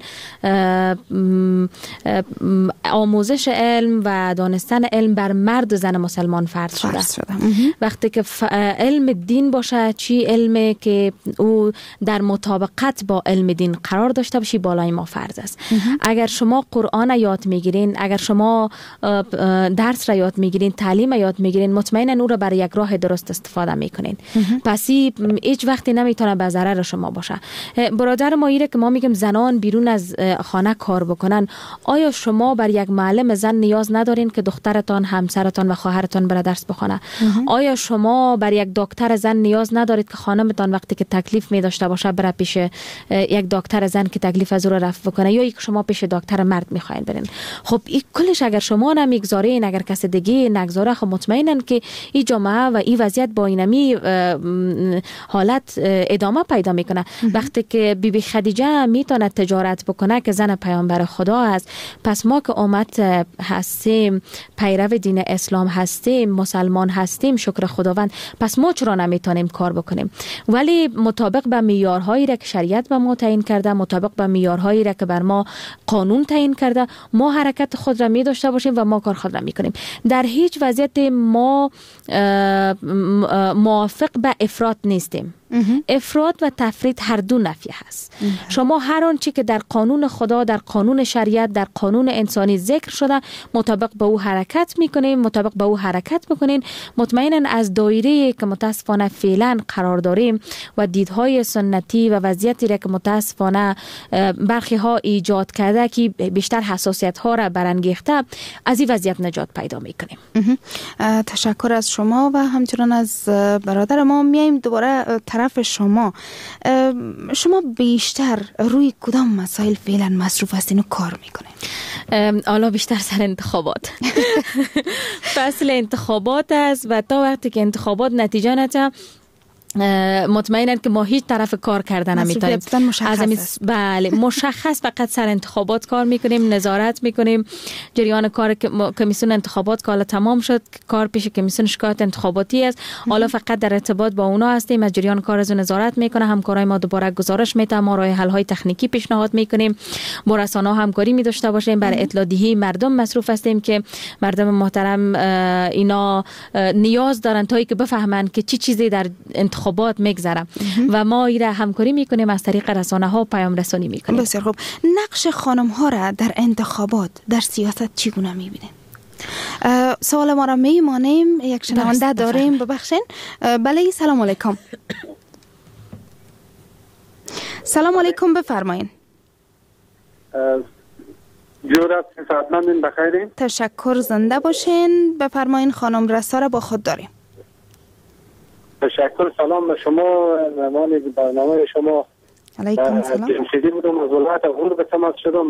Speaker 12: آموزش علم و دانستن علم بر مرد و زن مسلمان فرض شده. وقتی که علم دین باشه، چی علمی که او در مطابقت با علم دین قرار داشته باشی، بالای ما فرض است. اگر شما قرآن یاد میگیرین، اگر شما درس را یاد میگیرین، تعلیم یاد میگیرین، مطمئنا او را برای یک راه درست استفاده میکنین. پس هیچ وقتی نمیتونه به ضرر شما باشه. برادر ما ایره که ما میگیم زنان بیرون از خانه کار بکنن، آیا شما بر یک معلم زن نیاز ندارین که دخترتان، همسرتان و خواهرتان بر درس بخونه؟ آیا شما بر یک دکتر زن نیاز ندارید که خانمتان وقتی که تکلیف می داشته باشه بره پیش یک دکتر زن که تکلیف از او را رفع بکنه، یا یک شما پیش دکتر مرد میخواین برین؟ خب این کلش اگر شما نمیگذارین، اگر کس دیگه نگذاره، خب مطمئنن که این جامعه و این وضعیت با اینمی حالت ادامه پیدا میکنه. وقتی که بیبی خدیجه میتونه تجارت بکنه که زن پیامبر خدا است، پس ما که امت هستیم، پیرو دین اسلام هستیم، مسلمان هستیم، شکر خداوند، پس ما چرا نمیتونیم کار بکنیم؟ ولی مطابق به معیارهایی را که شریعت به ما تعیین کرده، مطابق به معیارهایی را که بر ما قانون تعیین کرده، ما حرکت خود را می داشته باشیم و ما کار خود را میکنیم. در هیچ وضعیت ما موافق به افراط نیستیم. افراط و تفرید هر دو نفی هست. شما هر آنچه که در قانون خدا، در قانون شریعت، در قانون انسانی ذکر شده، مطابق به او حرکت میکنیم، مطابق به او حرکت بکنین. مطمئنا از دایره که متاسفانه فعلا قرار داریم و دیدهای سنتی و وضعیتی را که متاسفانه برخی ها ایجاد کرده که بیشتر حساسیت ها را برانگیخته، از این وضعیت نجات پیدا میکنیم.
Speaker 11: تشکر از شما. و همچنان از برادر ما میایم دوباره طرف شما. شما بیشتر روی کدام مسائل فعلا مصروف هستین و کار میکنین؟
Speaker 12: حالا بیشتر سر انتخابات. فصل انتخابات است و تا وقتی که انتخابات نتیجه نده، مطمئناً که ما هیچ طرف کار کردن نمیتونیم. بله، مشخص فقط سر انتخابات کار میکنیم، نظارت میکنیم. جریان کار کمیسیون انتخابات که حالا تمام شد، کار پیش کمیسیون شکایت انتخاباتی است. حالا فقط در ارتباط با اونا هستیم، از جریان کار از نظارت میکنه. همکارای ما دوباره گزارش میده، ما راه حل های تکنیکی پیشنهاد میکنیم. با رسانه همکاری می داشته باشیم، برای اطلاع دهی مردم مصروف هستیم که مردم محترم اینا نیاز دارن تا اینکه بفهمن که چی چیزی در انتخابات میگذره و ما ایره همکاری میکنیم، از طریق رسانه ها پیام رسانی میکنیم.
Speaker 11: بسیار خوب. نقش خانم ها را در انتخابات، در سیاست چگونه میبینین؟ سوال ما را میمانیم. یک شنونده داریم، ببخشین. بله، سلام علیکم. سلام علیکم، بفرمایین.
Speaker 8: جورت صحتمندین، بخیرین؟
Speaker 11: تشکر، زنده باشین. بفرمایین، خانم رسا را با خود داریم.
Speaker 8: تشکر. سلام به شما، مهمان برنامه شما.
Speaker 11: علیکم سلام.
Speaker 8: جمشیدی بودم، از ولایت غور به تماس شدم.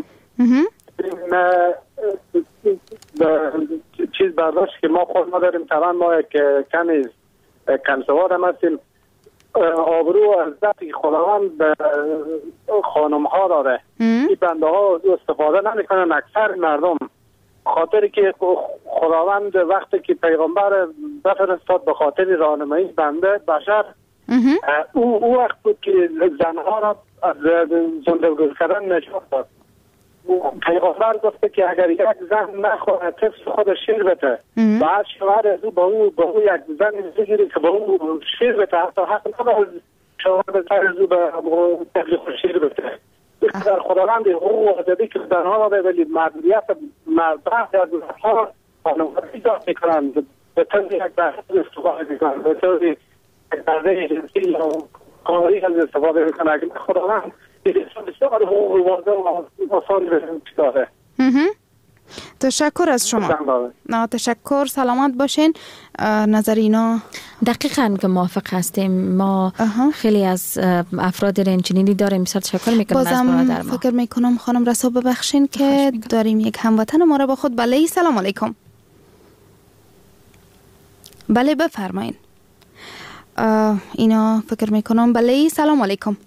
Speaker 8: چیز برداشت که ما خود ما داریم، طبعا ما یک کمی کم سواد هم هستیم. آبرو و عزتی خداوند به خانم ها داره، این بنده ها استفاده نمی کنن. اکثر مردم خاطری که خداوند وقتی که پیغمبر بفرستاد به خاطر راهنمایی بنده بشر، او وقت بود که زنها را از زندگی کردن نجات داد. پیغمبر گفته که اگر یک زن نخواه طفل خود شیر بده، بعد شوهر از او با او یک زن بگیری که با او شیر بده، حتی حق نداره شوهر از او به طفل خود شیر بده. در خداوند حقوق آزادی که زنها را به مردیت برخی از زنها خانواده ایجاد میکنند، به طور یک بحث استفاده میکنند، به طور یک برده جنسی یا کاری از استفاده میکنند. اگر خداوند بسیار حقوق واضح و آسانی به داره.
Speaker 11: تشکر از شما. تشکر، سلامت باشین. نظر اینا
Speaker 12: دقیقاً که موافق هستیم. ما خیلی از افراد رنجینی داریم. بسیار تشکر میکنم از برادر ما.
Speaker 11: فکر میکنم خانم رسا ببخشین که داریم یک هموطن ما را با خود. بله، سلام علیکم. بله، بفرمایین. اینا فکر میکنم. بله سلام علیکم.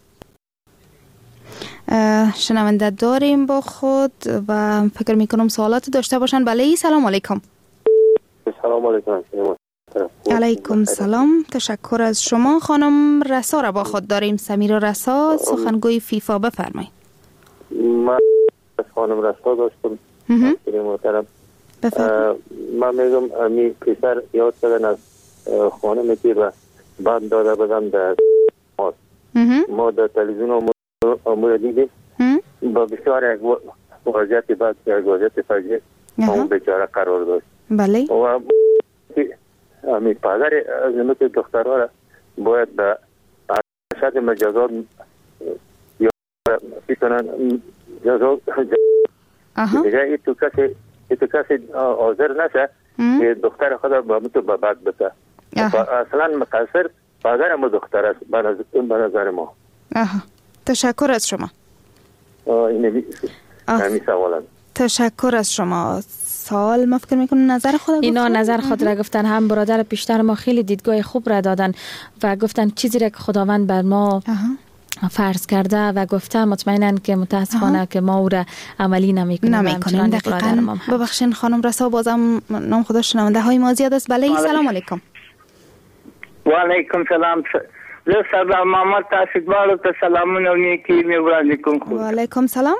Speaker 11: شنونده داریم با خود و فکر میکنم سوالات داشته باشن. بله سلام علیکم.
Speaker 13: سلام علیکم.
Speaker 11: علیکم سلام. تشکر از شما. خانم رسا را با خود داریم. سمیرا رسا، سخنگوی فیفا، بفرمایید.
Speaker 13: من خانم رسا داشتم. محترم من میگم امی پسر یاد کردن از خانه میتیر و بند داده بدم در ما در تلویزیون امور دیدیم با بسیار یک واجهت بعد یک واجهت فجیع اون بیچاره قرار داشت.
Speaker 11: بله.
Speaker 13: و امی پدر از نمت دخترها را باید به ارشد مجازات یا بیتونن جزا دیگه ایتو کسی حاضر نشه که دختر خود با متو به بد بسه. اصلا مقصر پدر ما دختر است به نظر ما.
Speaker 11: تشکر از شما.
Speaker 13: اینمی سوالم.
Speaker 11: تشکر از شما. سوال ما فکر میکنم نظر خود
Speaker 12: اینا نظر خود را گفتن. هم برادر پیشتر ما خیلی دیدگاه خوب را دادن و گفتن چیزی را که خداوند بر ما فرض کرده و گفته مطمئنن که متاسفانه که ما او را عملی نمیکنیم.
Speaker 11: دقیقاً. ببخشید خانم رسا، بازم نام خدا شنونده های ما زیاد است. بله سلام علیکم.
Speaker 14: و علیکم سلام. زه سردار محمد تاسو دوالو ته سلامونه او نیکی می وړاندې کوم.
Speaker 11: و علیکم سلام.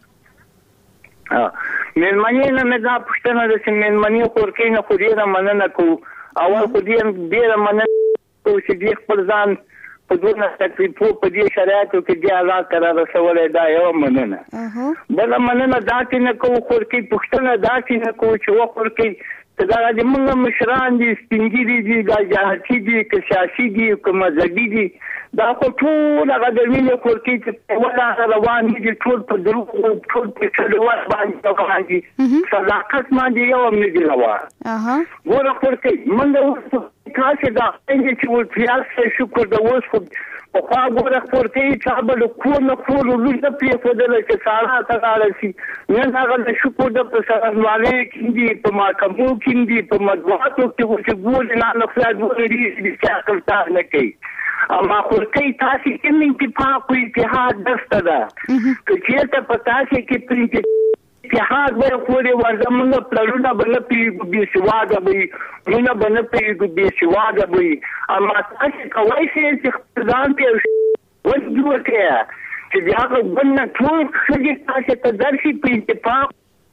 Speaker 14: مېلمنې نه مې دا پوښتنه ده چې مېلمنې خورکۍ نه خو ډېره مننه کوو. اول خو ډېره مننه کوو چې دوی خپل ځان په دونه تکلیفو په دې شرایطو کې دې آزاد ته رارسولی، دا یوه مننه. بله مننه داسې نه کوو خورکۍ، پوښتنه داسې نه کوو چې وخورکۍ که دغه د موږ مشران دي، سپین ږیري دي، دا جهاتي دي، که سیاسي دي، که مذهبي دي، دا خو ټول هغه د وینې خورکۍ چې ولاغه روان دي، ټول په دروغو، ټول په چلوال باندې روان دي، صداقت باندې یو هم نه دي روان. ګوره خورکۍ موږ اوس تاسې دا څنګه چې ولتیار سه شکر د اوس خو پخوا ګوره خورکۍ چا به له کور نه کور لوږ نه پرېښودله چې سارا ته لاړه شي. نن هغه د شکر د په څرنګوالۍ کې دي، په محکمو کې دي، په مطبوعاتو کې خو چې ګورې نه نقصان ګورې دي چې عقل کار نه کوي. اما خورکۍ تاسې کوم اتفاق و اتحاد دسته ده که چېرته په تاسې کې پر اتحاد ورکړې وه زموږ پلرونه به نه پوهېږو بې سواده به وي، وروڼه به نه پوهېږو بې سواده به وي. اما تاسې کولی شئ چې خپل ځان ته ود جوړ کړئ چې د هغه ګوند نه ټول ښځې تاسې ته درشي په اتفاق.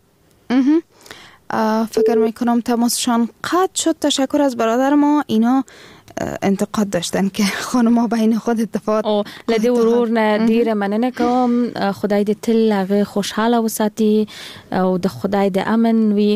Speaker 11: فکر میکنم تماسشان قطع شد. تشکر از برادر ما. اینا انتقاد داشتن که خانم‌ها بین خود اتفاق
Speaker 12: او لدی ورور نه ډیره مننه کوم. خدای دې تل هغه خوشحاله وساتي او د خدای د امن وي.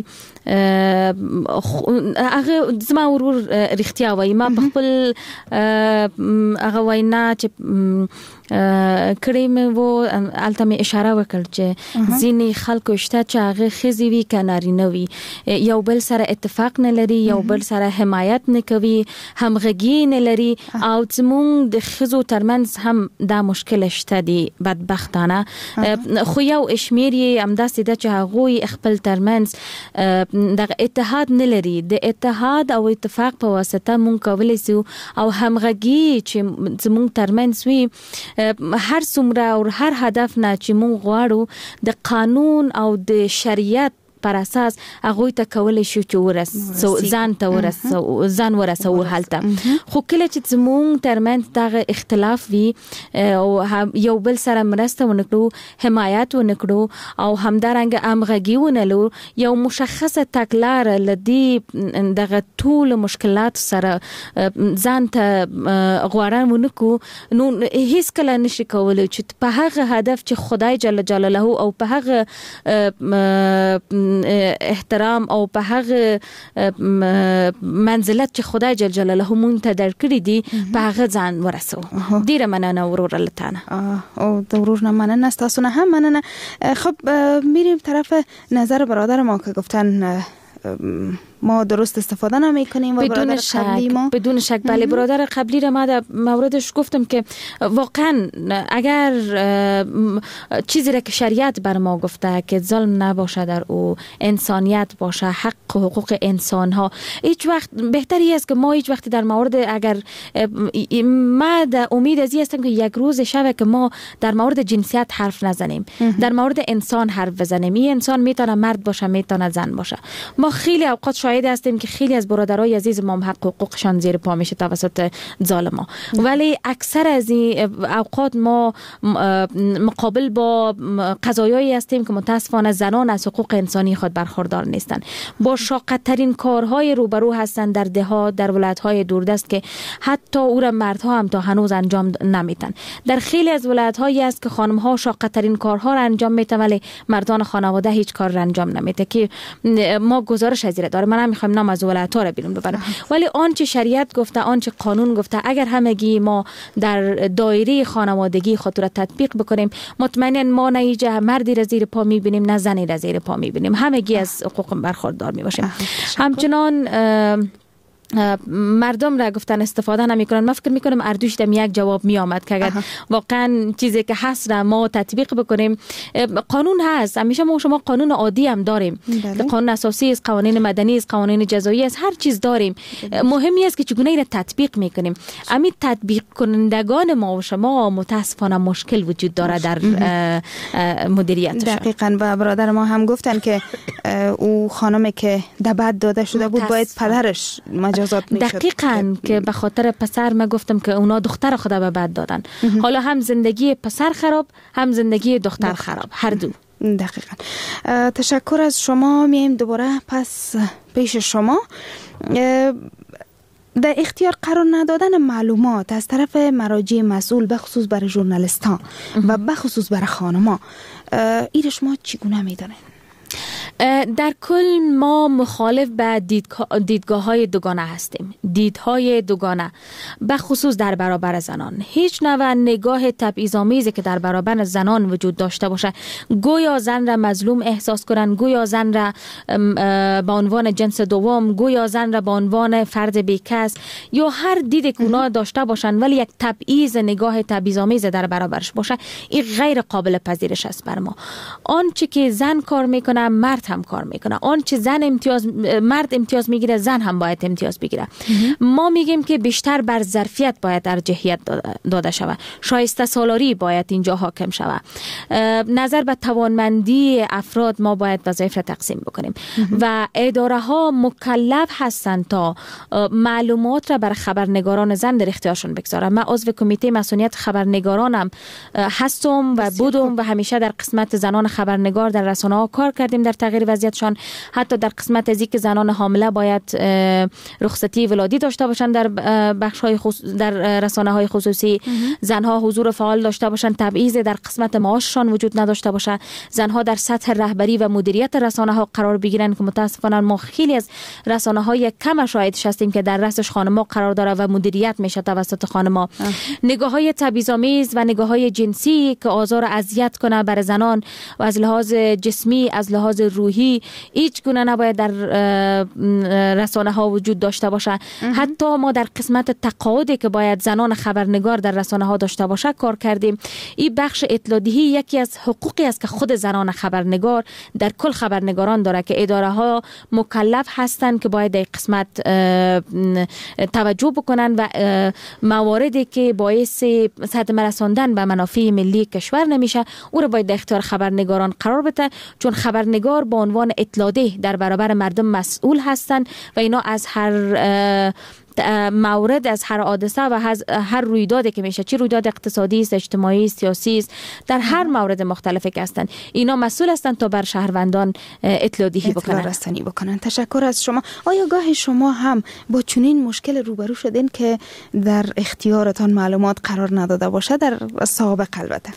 Speaker 12: هغه زما ورور رښتیا وایي. ما په خپل هغه وینا چې کړی مې وو البته مې اشاره وکړ چې ځینې خلکو شته چې هغه ښځې وي که نارینه وي، یو بل سره اتفاق نه لري، یو بل سره حمایت نه کوي، همغږي نه لري او زموږ د ښځو ترمنځ هم دا مشکل شته دی بدبختانه. خو یو شمیر یې همداسې ده چې هغوی خپل ترمنځ دغه اتحاد نه لري. د اتحاد او اتفاق په واسطه مونږ کولی سو او همغږي چې زموږ ترمنځ وي هر څومره او هر هدف نه چې مونږ غواړو د قانون او د شریعت پر اساس هغه ته کولای شو چې ځان ورسو هلته. خو کله چې زموږ ترمنځ دغه اختلاف وي او یو بل سره مرسته ونکړو، حمایت ونکړو او همدارنګه همغږي ونلو، یو مشخصه تګلاره لدی دغه ټول مشکلات سره ځان ته غوړان ونکو، نو هیڅ کله نشي کولای چې په هغه هدف چې خدای جل جلاله او په هغه احترام او په هغه منزلت چې خدای جل جلاله مونږ ته درکړي دي په هغه ځان ورسو. ډیره مننه ورور لتانه
Speaker 11: او د ورور نه مننه، تاسو نه هم مننه. خب میریم طرف نظر برادر ما که گفتن ما درست استفاده نمیکنیم و
Speaker 12: بدون شک بدون شک بله. برادر قبلی را ما در موردش گفتم که واقعا اگر چیزی را که شریعت بر ما گفته که ظلم نباشه در او، انسانیت باشه، حق و حقوق انسان ها، هیچ وقت بهتری است که ما هیچ وقت در مورد اگر ما در امید ازی هستم که یک روز شبه که ما در مورد جنسیت حرف نزنیم، در مورد انسان حرف بزنیم. این انسان میتونه مرد باشه، میتونه زن باشه. ما خیلی اوقات شاهد هستیم که خیلی از برادرای عزیز ما حق و حقوقشان زیر پا میشه توسط ظالما، ولی اکثر از این اوقات ما مقابل با قضایایی هستیم که متاسفانه زنان از حقوق انسانی خود برخوردار نیستند. با شاق‌ترین کارهای روبرو هستند در دهات، در ولایت‌های دوردست که حتی او را مردها هم تا هنوز انجام نمیتن. در خیلی از ولایت‌هایی است که خانم‌ها شاق‌ترین کارها را انجام میتن ولی مردان خانواده هیچ کار را انجام نمیته که ما گزارش از این داره. من هم میخوام نام از ولایت‌ها را بیرون ببرم، ولی آنچه شریعت گفته، آنچه قانون گفته، اگر همگی ما در دایره خانوادگی خود را تطبیق بکنیم، مطمئنا ما نه ایجا مردی را زیر پا میبینیم نه زنی را زیر پا میبینیم، همگی از حقوق برخوردار میباشیم. همچنان مردم را گفتن استفاده نمیکنن. من فکر میکنم اردوش دم یک جواب می آمد که اگر واقعا چیزی که هست را ما تطبیق بکنیم. قانون هست، همیشه ما شما قانون عادی هم داریم، قانون اساسی است، قوانین مدنی است، قوانین جزایی است، هر چیز داریم. مهمی است که چگونه این تطبیق میکنیم. امی تطبیق کنندگان ما و شما متاسفانه مشکل وجود داره در مدیریتشان.
Speaker 11: دقیقاً. و برادر ما هم گفتن که او خانمی که دبد داده شده بود باید پدرش
Speaker 12: دقیقاً که به خاطر پسر ما گفتم که اونا دختر خدا به بد دادن. حالا هم زندگی پسر خراب، هم زندگی دختر خراب، هر دو.
Speaker 11: دقیقاً. تشکر از شما. میایم دوباره پس پیش شما. در اختیار قرار ندادن معلومات از طرف مراجع مسئول به خصوص برای ژورنالیست‌ها و به خصوص برای خانم‌ها، این شما چگونه می‌دانید؟
Speaker 12: در کل ما مخالف به دیدگاه‌های دوگانه هستیم. دیدهای دوگانه به خصوص در برابر زنان. هیچ نوع نگاه تبعیض‌آمیزی که در برابر زنان وجود داشته باشه، گویا زن را مظلوم احساس کنن، گویا زن را به عنوان جنس دوم، گویا زن را به عنوان فرد بیکس، یا هر دید که اونا داشته باشن ولی یک تبعیض، نگاه تبعیض‌آمیز در برابرش باشه، این غیر قابل پذیرش است بر ما. آنچه که زن کار میکنه مرد هم کار میکنه. آنچه مرد امتیاز میگیره زن هم باید امتیاز بگیره. ما میگیم که بیشتر بر ظرفیت باید ارجحیت داده شود. شایسته سالاری باید اینجا حاکم شود. نظر به توانمندی افراد ما باید وظایف را تقسیم بکنیم و اداره ها مکلف هستند تا معلومات را بر خبرنگاران زن در اختیارشون بگذارن. من عضو کمیته مسئولیت خبرنگارانم هستم و بودم و همیشه در قسمت زنان خبرنگار در رسانه‌ها کار کردیم در تغییر وضعیتشان. حتی در قسمت از اینکه زنان حامله باید رخصتی ولادتی داشته باشند در بخش‌های در رسانه‌های خصوصی، زنها حضور فعال داشته باشند، تبعیض در قسمت معاششان وجود نداشته باشه، زنها در سطح رهبری و مدیریت رسانه‌ها قرار بگیرند که متاسفانه ما خیلی از رسانه‌های کم شاهدش هستیم که در رأسش خانم‌ها قرار داره و مدیریت میشه توسط خانم‌ها. نگاه‌های تبعیض‌آمیز و نگاه‌های جنسی که آزار و اذیت کنه بر زنان و از لحاظ جسمی، از لحاظ روحی، هیچ گونه نباید در رسانه ها وجود داشته باشه. حتی ما در قسمت تقاعدی که باید زنان خبرنگار در رسانه ها داشته باشه کار کردیم. این بخش اطلاع‌دهی یکی از حقوقی است که خود زنان خبرنگار در کل خبرنگاران داره که اداره ها مکلف هستند که باید در قسمت توجه بکنن و مواردی که باعث صدمه رساندن به منافع ملی کشور نمیشه او رو باید در اختیار خبرنگاران قرار بده، چون خبرنگار به عنوان اطلاع‌ده در برابر مردم مسئول هستند و اینا از هر مورد، از هر حادثه و هر رویدادی که میشه، چه رویداد اقتصادی است، اجتماعی، سیاسی است، در هر مورد مختلفی که هستند اینا مسئول هستند تا بر شهروندان اطلاع دهی
Speaker 11: بکنن. تشکر از شما. آیا گاه شما هم با چنین مشکل روبرو شدین که در اختیارتان معلومات قرار نداده باشه در سابق؟ البته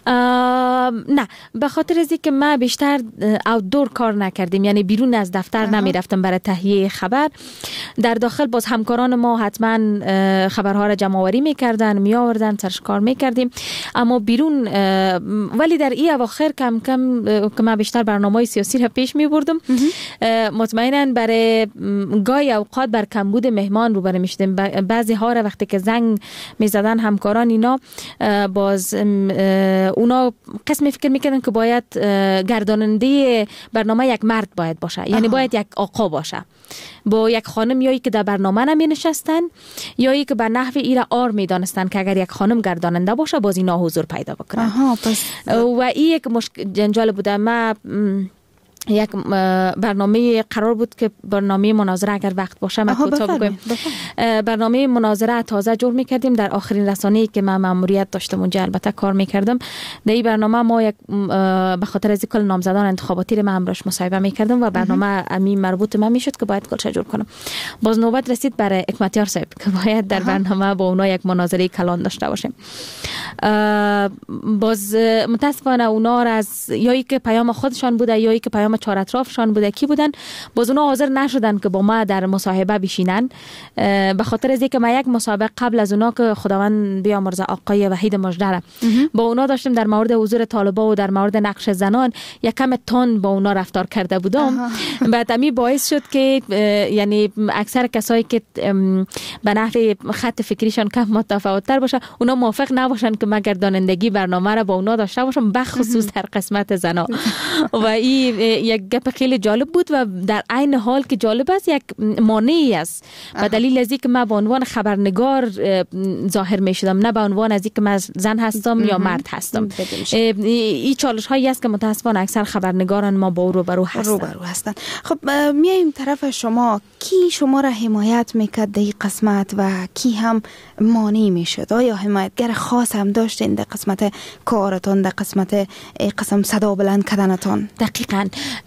Speaker 12: نه، به خاطر از اینکه ما بیشتر آوتدور کار نکردیم، یعنی بیرون از دفتر نمی رفتم برای تهیه خبر. در داخل باز همکاران همکاران ما حتما خبرها را جمع آوری میکردن، می آوردن، سرش کار میکردیم. اما بیرون ولی در این اواخر کم کم که من بیشتر برنامه‌های سیاسی را پیش می بردم، مطمئنا برای گاهی اوقات بر کمبود مهمان روبرو می شدیم. بعضی ها را وقتی که زنگ می زدن همکاران اینا، باز اونا قسم فکر میکردن که باید گرداننده برنامه یک مرد باید باشه، یعنی باید یک آقا باشه. با یک خانم یایی که در برنامه نمی نشستن، یایی که به نحو ایره آر می دانستن که اگر یک خانم گرداننده باشه بازی ناحضور پیدا بکنن. و این یک جنجال بوده. ما یک برنامه قرار بود که برنامه مناظره اگر وقت باشه ما کوتاه بگویم. برنامه مناظره تازه جور میکردیم در آخرین رسانه‌ای که من مأموریت داشتم اونجا البته کار میکردم. در این برنامه ما یک به خاطر از کل نامزدان انتخاباتی رو من امروز مصاحبه میکردم و برنامه امی مربوط من میشد که باید کلش جور کنم. باز نوبت رسید برای حکمتیار صاحب که باید در برنامه با اونا یک مناظره کلان داشته باشیم. باز متاسفانه اونا را از یایی که پیام خودشان بوده یایی که پیام چهار اطرافشان بوده کی بودن، باز اونا حاضر نشدن که با ما در مصاحبه بشینن. به خاطر از اینکه ما یک مصاحبه قبل از اونا که خداوند بیامرزه آقای وحید مژده با اونا داشتیم در مورد حضور طالبا و در مورد نقش زنان، یک کم تند با اونا رفتار کرده بودم. بعد امی باعث شد که یعنی اکثر کسایی که به نحو خط فکریشان کم متفاوت‌تر باشه اونا موافق نباشن که من گردانندگی برنامه را با اونا داشته باشم، بخصوص در قسمت زنا. و این یک گپ خیلی جالب بود و در عین حال که جالب است یک مانعی است. به دلیل از اینکه من به عنوان خبرنگار ظاهر می شدم، نه به عنوان از اینکه من زن هستم یا مرد هستم. این چالش هایی است که متاسفانه اکثر خبرنگاران ما با او روبرو هستن.
Speaker 11: خب میایم طرف شما، کی شما را حمایت میکرد در این قسمت و کی هم مانع میشد؟ آیا حمایتگر خاص هم داشتین در قسمت کارتون، در قسمت قسم صدا بلند کردنتون؟
Speaker 12: دقیقاً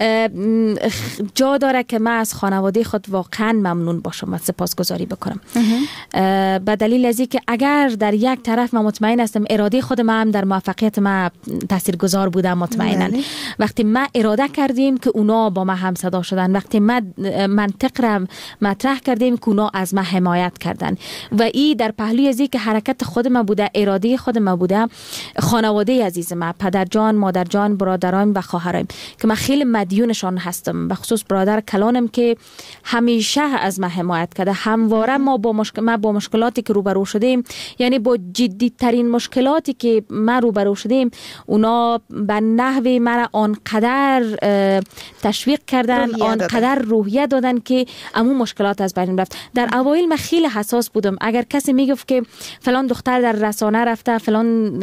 Speaker 12: جا داره که من از خانواده خود واقعا ممنون باشم و سپاسگزاری بکنم. به دلیل از اینکه اگر در یک طرف من مطمئن هستم اراده خود من هم در موفقیت من تاثیرگذار بوده مطمئنا. وقتی ما اراده کردیم که اونا با ما هم صدا شدن، وقتی ما منطق را مطرح کردیم که اونا از ما حمایت کردن و این در پهلوی از اینکه حرکت خود ما بوده، اراده خود ما بوده. خانواده عزیز ما، پدر جان، مادر جان، برادران و خواهرام که من خیلی مدیونشان هستم، به خصوص برادر کلانم که همیشه از ما حمایت کرده. همواره ما با مشکلاتی که روبرو شدیم، یعنی با جدی ترین مشکلاتی که ما روبرو شدیم، اونا به نحوی مرا آنقدر تشویق کردن، آنقدر روحیه دادن که امون مشکلات از بین رفت. در اوایل من خیلی حساس بودم. اگر کسی میگفت که فلان دختر در رسانه رفته، فلان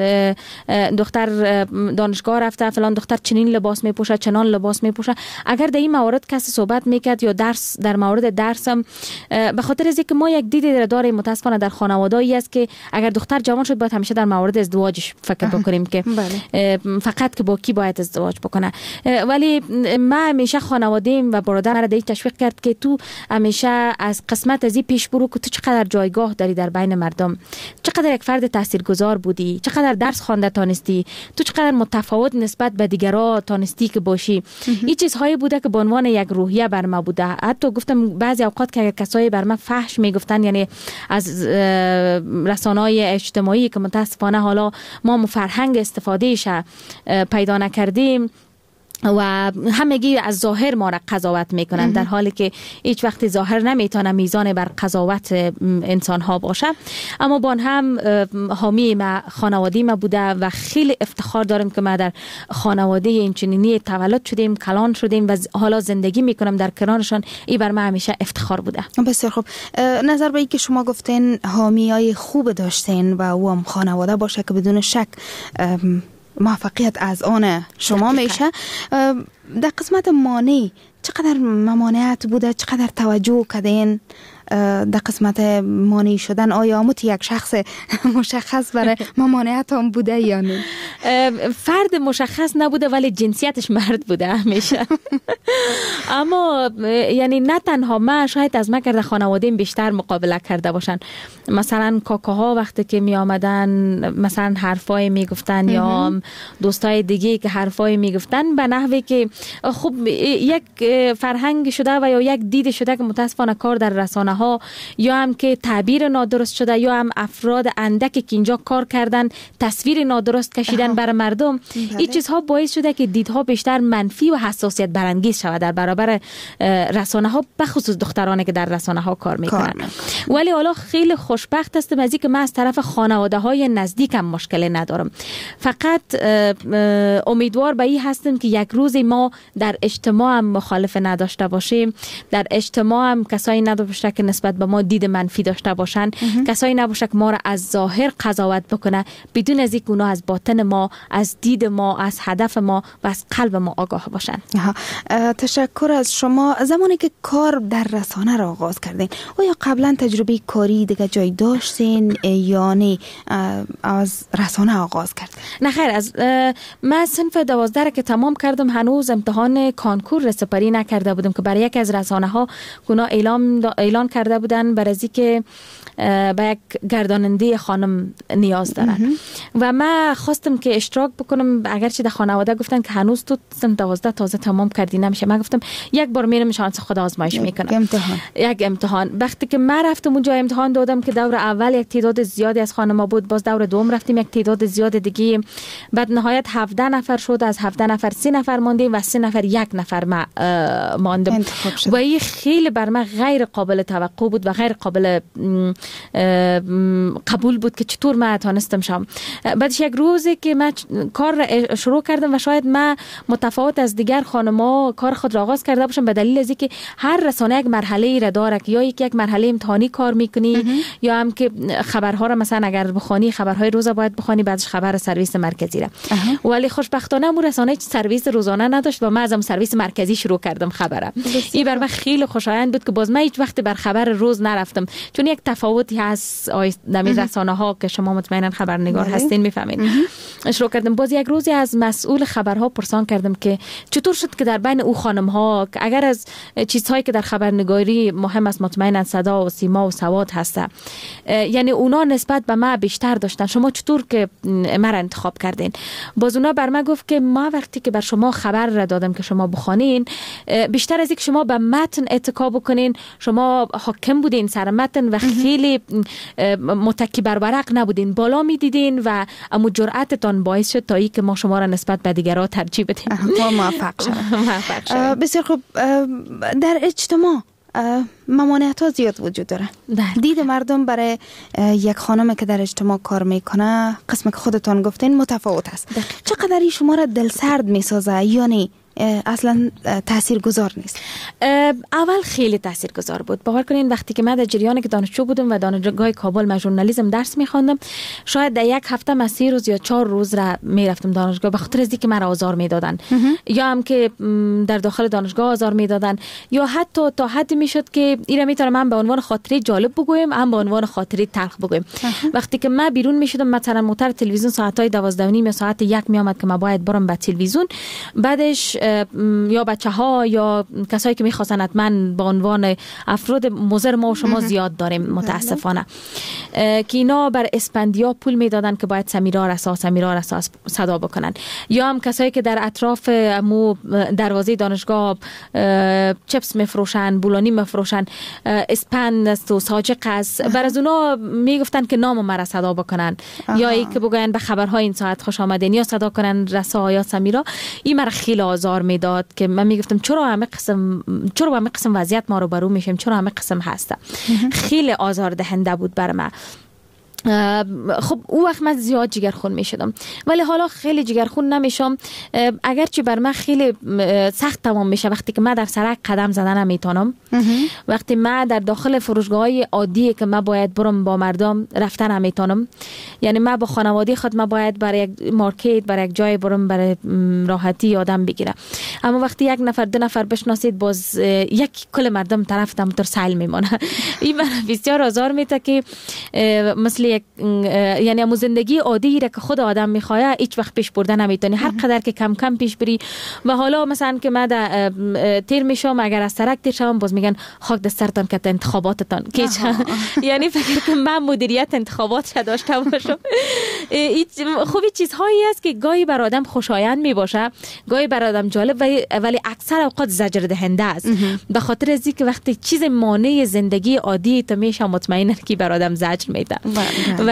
Speaker 12: دختر دانشگاه رفته، فلان دختر چنین لباس میپوشه، چنان لباس میپوشه، اگر در این موارد کسی صحبت میکرد یا در مورد درسم، به خاطر از اینکه ما یک دیدی داریم متاسفانه در خانواده‌ای است که اگر دختر جوان شد باید همیشه در مورد ازدواجش فکر بکنیم که فقط که با کی باید ازدواج بکنه. ولی ما همیشه خانواده‌ام و برادرم را دیگه تشویق کرد که تو همیشه از قسمت از این پیش برو که تو چقدر جایگاه داری در بین مردم، چقدر یک فرد تاثیرگذار بودی، چقدر درس خوانده تانستی، تو چقدر متفاوت نسبت به دیگران تانستی که باشی. این چیزهایی بوده که به عنوان یک روحیه بر ما بوده. حتی گفتم بعضی اوقات که کسایی بر ما فحش میگفتن، یعنی از رسانه‌های اجتماعی که متاسفانه حالا ما فرهنگ استفادهش پیدا نکردیم و همگی از ظاهر ما را قضاوت میکنن، در حالی که هیچ وقت ظاهر نمیتونه میزان بر قضاوت انسان ها باشه. اما با هم حامی ما خانوادی ما بوده و خیلی افتخار دارم که ما در خانواده اینچنینی تولد شدیم، کلان شدیم و حالا زندگی میکنم در کنارشان. این بر من همیشه افتخار بوده.
Speaker 11: بسیار خوب. نظر به این که شما گفتین حامیای خوب داشتین و او هم خانواده باشه که بدون شک موفقیت از آن شما میشه. در قسمت مانع چقدر ممانعت بوده، چقدر توجه کردین در قسمت مانع شدن؟ آیا یک شخص مشخص برای ممانعت هم بوده یا نه؟
Speaker 12: فرد مشخص نبوده ولی جنسیتش مرد بوده همیشه. اما یعنی نه تنها من، شاید از من کرده خانواده‌ام بیشتر مقابله کرده باشن. مثلا کاکاها وقتی که می آمدن مثلا حرفای می گفتن یا دوستای دیگه که حرفای می گفتن به نحوی که خب یک فرهنگ شده و یا یک دید شده که متاسفانه کار در رسانه ها ها، یا هم که تعبیر نادرست شده، یا هم افراد اندک که اینجا کار کردن تصویر نادرست کشیدن برای مردم. این چیزها باعث شده که دیدها بیشتر منفی و حساسیت برانگیز شود در برابر رسانه ها، بخصوص دخترانی که در رسانه ها کار میکنن. ولی حالا خیلی خوشبخت هستم از اینکه من از طرف خانواده های نزدیکم مشکلی ندارم. فقط امیدوار به این هستم که یک روزی ما در اجتماع هم مخالف نداشته باشیم، در اجتماع هم کسایی نباشه که نسبت به ما دید منفی داشته باشن، کسایی نباشه که ما را از ظاهر قضاوت بکنه بدون از اینکه اونا از باطن ما، از دید ما، از هدف ما و از قلب ما آگاه باشن.
Speaker 11: تشکر از شما. زمانی که کار در رسانه را آغاز کردین، آیا قبلا تجربه کاری دیگه جای داشتین یا نه از رسانه آغاز کرد؟
Speaker 12: نه خیر، از من صنف 12 که تمام کردم هنوز امتحان کانکور سپاری نکرده بودم که برای یکی از رسانه ها اونا اعلان کرده بودن برای که به یک گرداننده خانم نیاز دارن و من خواستم که اشتراک بکنم، اگرچه در خانواده گفتن که هنوز تو سن 12 تازه تمام کردی نمیشه. من گفتم یک بار میرم شانس خود آزمایش میکنم، یک امتحان. وقتی که من رفتم اونجا امتحان دادم که دور اول یک تعداد زیادی از خانم‌ها بود، باز دور دوم رفتیم یک تعداد زیاد دیگه، بعد نهایت 17 نفر شد، از 17 نفر 3 نفر ماندیم و 3 نفر یک نفر ماندم و این خیلی بر من غیر قابل توقع بود و غیر قابل قبول بود که چطور من تانستم شم. بعدش یک روزی که من کار شروع کردم و شاید من متفاوت از دیگر خانم‌ها کار خود را آغاز کرده باشم به دلیل از اینکه هر رسانه یک مرحله ای را داره که یا یک مرحله امتحانی کار میکنی یا هم که خبرها را مثلا اگر بخوانی خبرهای روز باید بخوانی، بعدش خبر سرویس مرکزی را. ولی خوشبختانه اون رسانه سرویس روزانه نداشت و من از سرویس مرکزی شروع کردم خبره. این بر من خیلی خوشایند بود که باز من هیچ وقت بر خبر روز نرفتم، چون یک تفاوتی هست نمی رسانه ها که شما مطمئنا خبرنگار هستین میفهمین. شروع کردم باز یک روزی از مسئول خبرها پرسان کردم که چطور شد که در بین او خانم ها که اگر از چیزهایی که در خبرنگاری مهم است مطمئنا صدا و سیما و سواد هست، یعنی اونا نسبت به ما بیشتر داشتن، شما چطور که مرا انتخاب کردین؟ باز اونا بر من گفت که ما وقتی که بر شما خبر را دادم که شما بخوانین، بیشتر از اینکه شما به متن اتکا بکنین، شما حاکم بودین سر متن و خیلی متکی بر ورق نبودین، بالا می دیدین و اما جرأتتان باعث شد تا ای که ما شما را نسبت به دیگرها ترجیح بدیم.
Speaker 11: موفق شد. بسیار خوب. در اجتماع ممانعت ها زیاد وجود داره. دید مردم برای یک خانم که در اجتماع کار میکنه، قسم که خودتان گفتین متفاوت است. چقدر شما را دلسرد میسازه یا نه اصلا تاثیرگذار نیست؟
Speaker 12: اول خیلی تاثیرگذار بود. باور کنین وقتی که من در جریان که دانشجو بودم و دانشگاه کابل من ژورنالیسم درس می‌خواندم، شاید در یک هفته من 3 روز یا 4 روز را میرفتم دانشگاه، به خاطر از اینکه من آزار میدادن یا هم که در داخل دانشگاه آزار میدادن، یا حتی تا حدی میشد که اینا میتونم من به عنوان خاطره جالب بگویم، هم به عنوان خاطره تلخ بگویم. وقتی که من بیرون میشدم مثلا موتر تلویزیون ساعتای 12:30 یا ساعت 1 میآمد که من باید برم به تلویزیون، بعدش یا بچه‌ها یا کسایی که می‌خواستن حتما به عنوان افراد مضر ما و شما زیاد داریم متاسفانه، که اینا بر اسپندیا پول میدادن که باید سمیرا رسا صدا بکنن، یا هم کسایی که در اطراف مو دروازه دانشگاه چپس میفروشن، بولانی میفروشن، اسپند است و ساجق است، بر از اونا میگفتن که نام ما را صدا بکنن یا ای که بگن به خبرهای این ساعت خوش آمدین یا صدا کنن رسا یا سمیرا. این مرا خیلی آزار میداد که من میگفتم چرا همه قسم وضعیت ما رو برو میشیم، چرا همه قسم هسته. خیلی آزار دهنده بود بر من. خب او وقت من زیاد جگرخون می شدم، ولی حالا خیلی جگرخون نمیشم، اگرچه بر من خیلی سخت تمام میشه وقتی که من در سرک قدم زدن نمیتونم، وقتی من در داخل فروشگاه‌های عادی که من باید برم با مردم رفتن نمیتونم، یعنی من با خانواده خود من باید برای یک مارکت برای یک جای برم برای راحتی آدم بگیرم، اما وقتی 1 نفر 2 نفر بشناسید باز یک کل مردم طرف تر سیل میمونه. این من بسیار آزار میده که مثل یک یعنی همون زندگی عادی را که خود آدم میخواه هیچ وقت پیش برده نمیتونی. هر قدر که کم کم پیش بری و حالا مثلا که من تیر میشم، اگر از سرک تیر شم باز میگن خاک دست سرتان که انتخاباتتان که یعنی فکر کنم من مدیریت انتخابات را داشته باشم. خوبی چیزهایی است که گاهی بر آدم خوشایند میباشه، گاهی بر آدم جالب ولی اکثر اوقات زجر دهنده است. به خاطر از اینکه وقتی چیز مانع زندگی عادی تو میشه مطمئن که بر آدم زجر میده و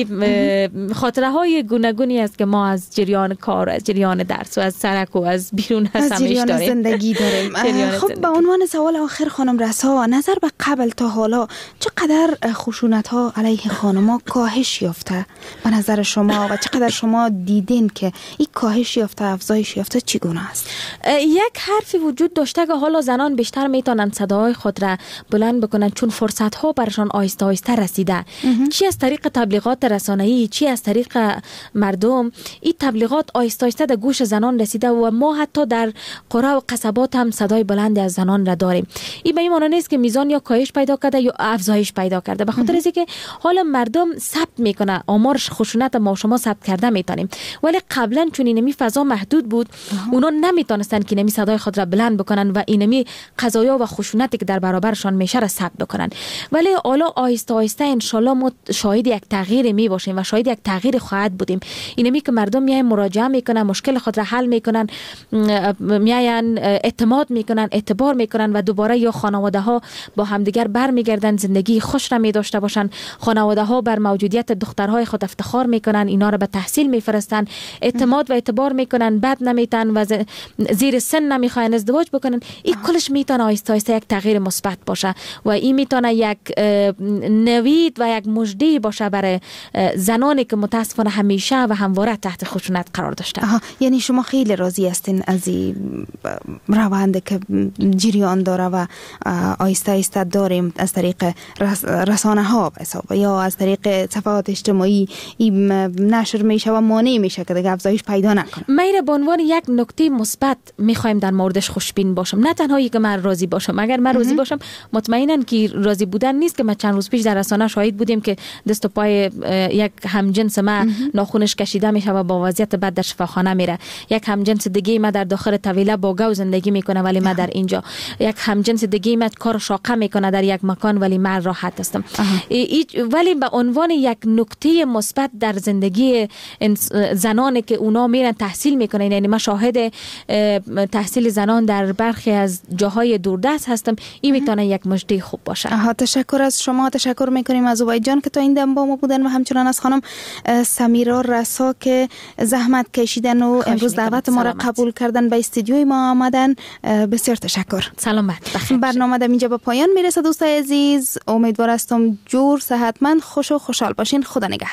Speaker 12: این خاطره های گوناگونی است که ما از جریان کار، از جریان درس و از سرک و از بیرون هستمیش داریم،
Speaker 11: زندگی داریم. خب به عنوان سوال آخر خانم رسا، نظر به قبل تا حالا چقدر خشونت ها علیه خانم‌ها کاهش یافته به نظر شما و چقدر شما دیدین که این کاهش یافته، افزایش یافته چگونه است؟
Speaker 12: یک حرفی وجود داشته که حالا زنان بیشتر میتونن صدای خود را بلند بکنن چون فرصت ها برشان آیسته آیسته رسیده. چی از طریق تبلیغات رسانه‌ای، چی از طریق مردم، این تبلیغات آیسته آیسته در گوش زنان رسیده و ما حتی در قرى و قصبات هم صدای بلند از زنان را داریم. این به این معنی نیست که میزان یا کاهش پیدا کرده یا افزایش پیدا کرده، به خاطر اینکه حالا مردم ثبت میکنه، آمار خشونت ما شما ثبت کرده میتونیم، ولی قبلا چون اینمی فضا محدود بود اونا نمیتونستن که اینمی صدای خود را بلند بکنن و اینمی قضایا و خشونتی که در برابرشان میشه را ثبت بکنن. ولی حالا آیسته آیسته ان شاءالله ما شاهد یک تغییر می باشیم و شاهد یک تغییر خواهد بودیم. اینمی که مردم میاین مراجعه میکنن، مشکل خود را حل میکنن، میاین اعتماد میکنن، اعتبار میکنن و دوباره یا خانواده ها با همدیگر برمیگردن، زندگی خوش را می داشته باشن. خانواده ها بر موجودیت دخترهای خود افتخار میکنن، اینا را به تحصیل میفرستن، اعتماد و اعتبار میکنن، بد نمیتن و زیر سن نمیخواین ازدواج بکنن. این کلش میتونه آیسته آیسته یک تغییر مثبت باشه و این میتونه یک نوید و یک مژده باشه برای زنانی که متاسفانه همیشه و همواره تحت خشونت قرار داشتن.
Speaker 11: یعنی شما خیلی راضی هستین از این روند که جریان داره و آیسته آیسته داریم از طریق رسانه ها یا از طریق صفحات اجتماعی این نشر میشه و مانع میشه که دیگه افزایش پیدا نکنه.
Speaker 12: من به عنوان یک نکته مثبت میخوایم در موردش خوشبین باشم، نه تنها که من راضی باشم. اگر من راضی باشم مطمئنا که راضی بودن نیست که ما چند روز پیش در رسانه شاهد بودیم که دست و پای یک همجنس ما ناخونش کشیده میشه و با وضعیت بد در شفاخانه میره. یک همجنس دیگه ما در داخل طویله با گاو زندگی میکنه ولی ما در اینجا. یک همجنس دیگه ما کار شاقه میکنه در یک مکان ولی من راحت هستم. ولی به عنوان یک نکته مثبت در زندگی زنانی که اونا میرن تحصیل میکنن، یعنی ما شاهد تحصیل زنان در برخی از جاهای دوردست هستم، این میتونه یک مژده خوب باشه.
Speaker 11: تشکر از شما، تشکر میکنیم از اوبای جان که تا این دم با ما بودن و همچنان از خانم سمیرا رسا که زحمت کشیدن و امروز دعوت ما را قبول کردن به استودیوی ما آمدن. بسیار تشکر.
Speaker 12: سلامت بخیر.
Speaker 11: برنامه در اینجا به پایان میرسه دوستای عزیز. امیدوار هستم جور، صحتمند، خوش و خوشحال باشین. خدا نگهدار.